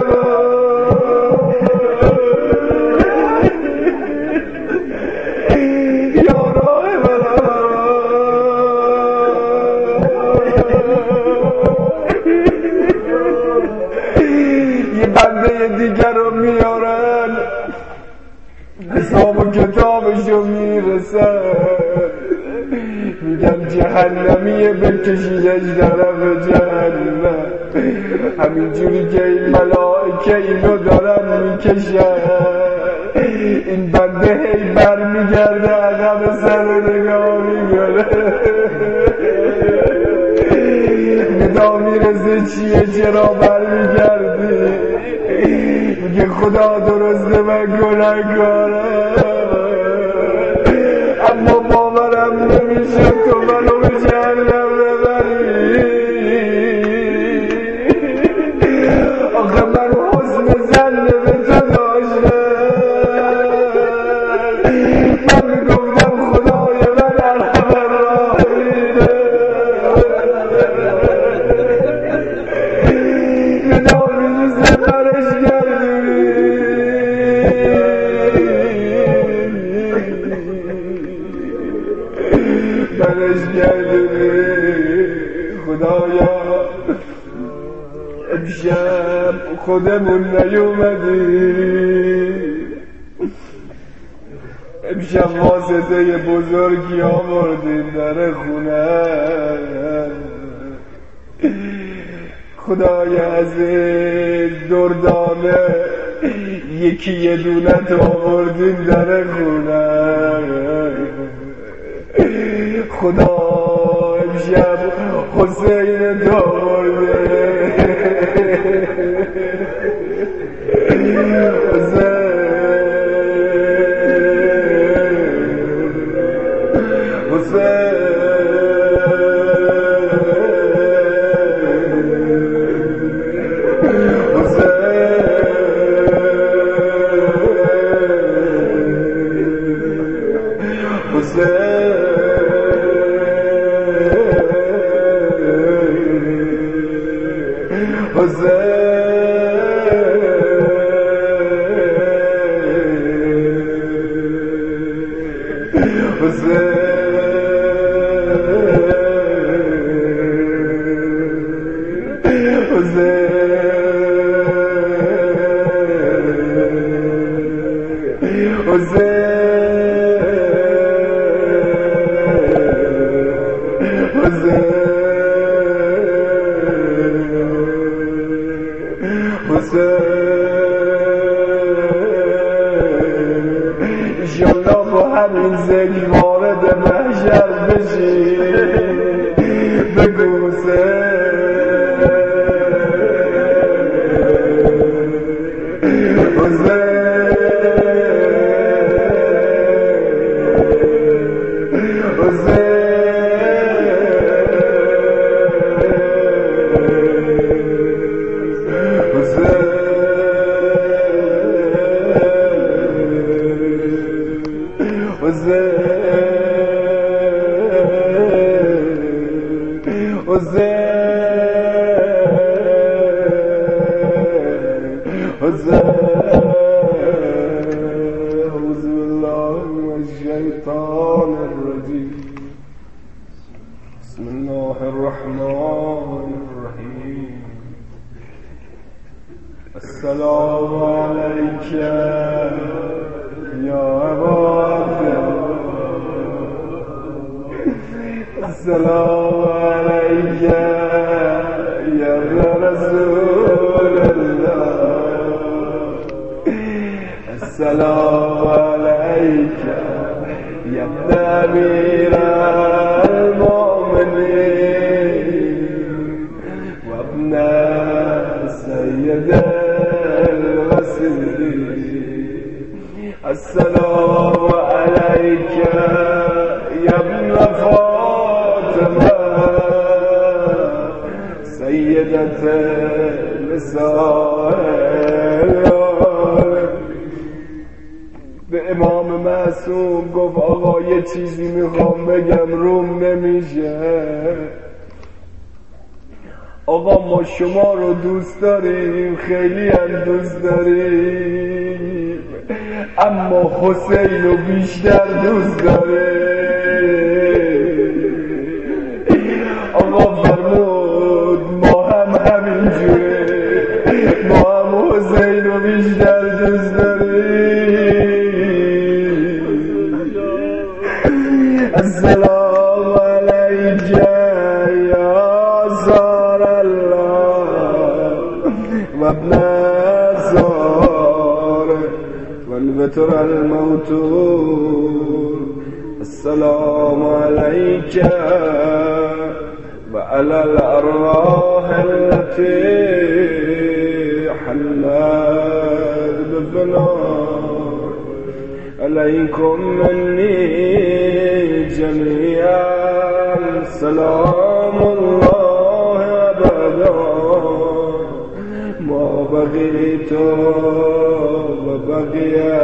یا راحم یه بنده دیگر رو میارن، حساب و کتابشو میرسن، میگن جهنمیه بکشیدش طرف جهنم. همینجوری که این ملائکه اینو دارن میکشن، این بنده هی برمیگرده عقب سر نگاه میکنه، ندا میرسه چیه چرا برمیگردی؟ میگه خدا درسته من گناهکارم، اما باورم نمیشه تو منو به جهنم ببری. آخه من حسن ظن به تو داشتم، من میگفتم خدای من ارحم الراحمینه، ندا میرسه برش گردونی، برش گردونی. خدایا امشب خودمون نیومدی، امشب واسطه بزرگی آوردیم در خونه، خدای عزیز دردانه یکی یه دونت آوردیم در خونه. خدا امشب حسین تو آورده، ایشالله با همین ذکر وارد محشر بشی بگو أعوذ بالله من الشيطان الرجيم بسم الله الرحمن الرحيم السلام عليك يا عباد السلام عليك يا رسول الله السلام عليك يا أمير المؤمنين وابن سيد الرسولين السلام عليك يا ابن فاطمة سيدة نساء به امام معصوم گفت آقا یه چیزی میخوام بگم روم نمیشه. آقا ما شما رو دوست داریم، خیلی هم دوست داریم، اما حسین رو بیشتر دوست داریم. آقا فرمود ما هم همینجوره، ما هم حسین رو بیشتر دوست داریم. السلام عليك يا زار الله وابن زار والبتر الموتور. السلام عليك وعلى الأرواح التي حلت بفنار عليكم مني جميعا سلام الله أبدا ما بقيت وبقي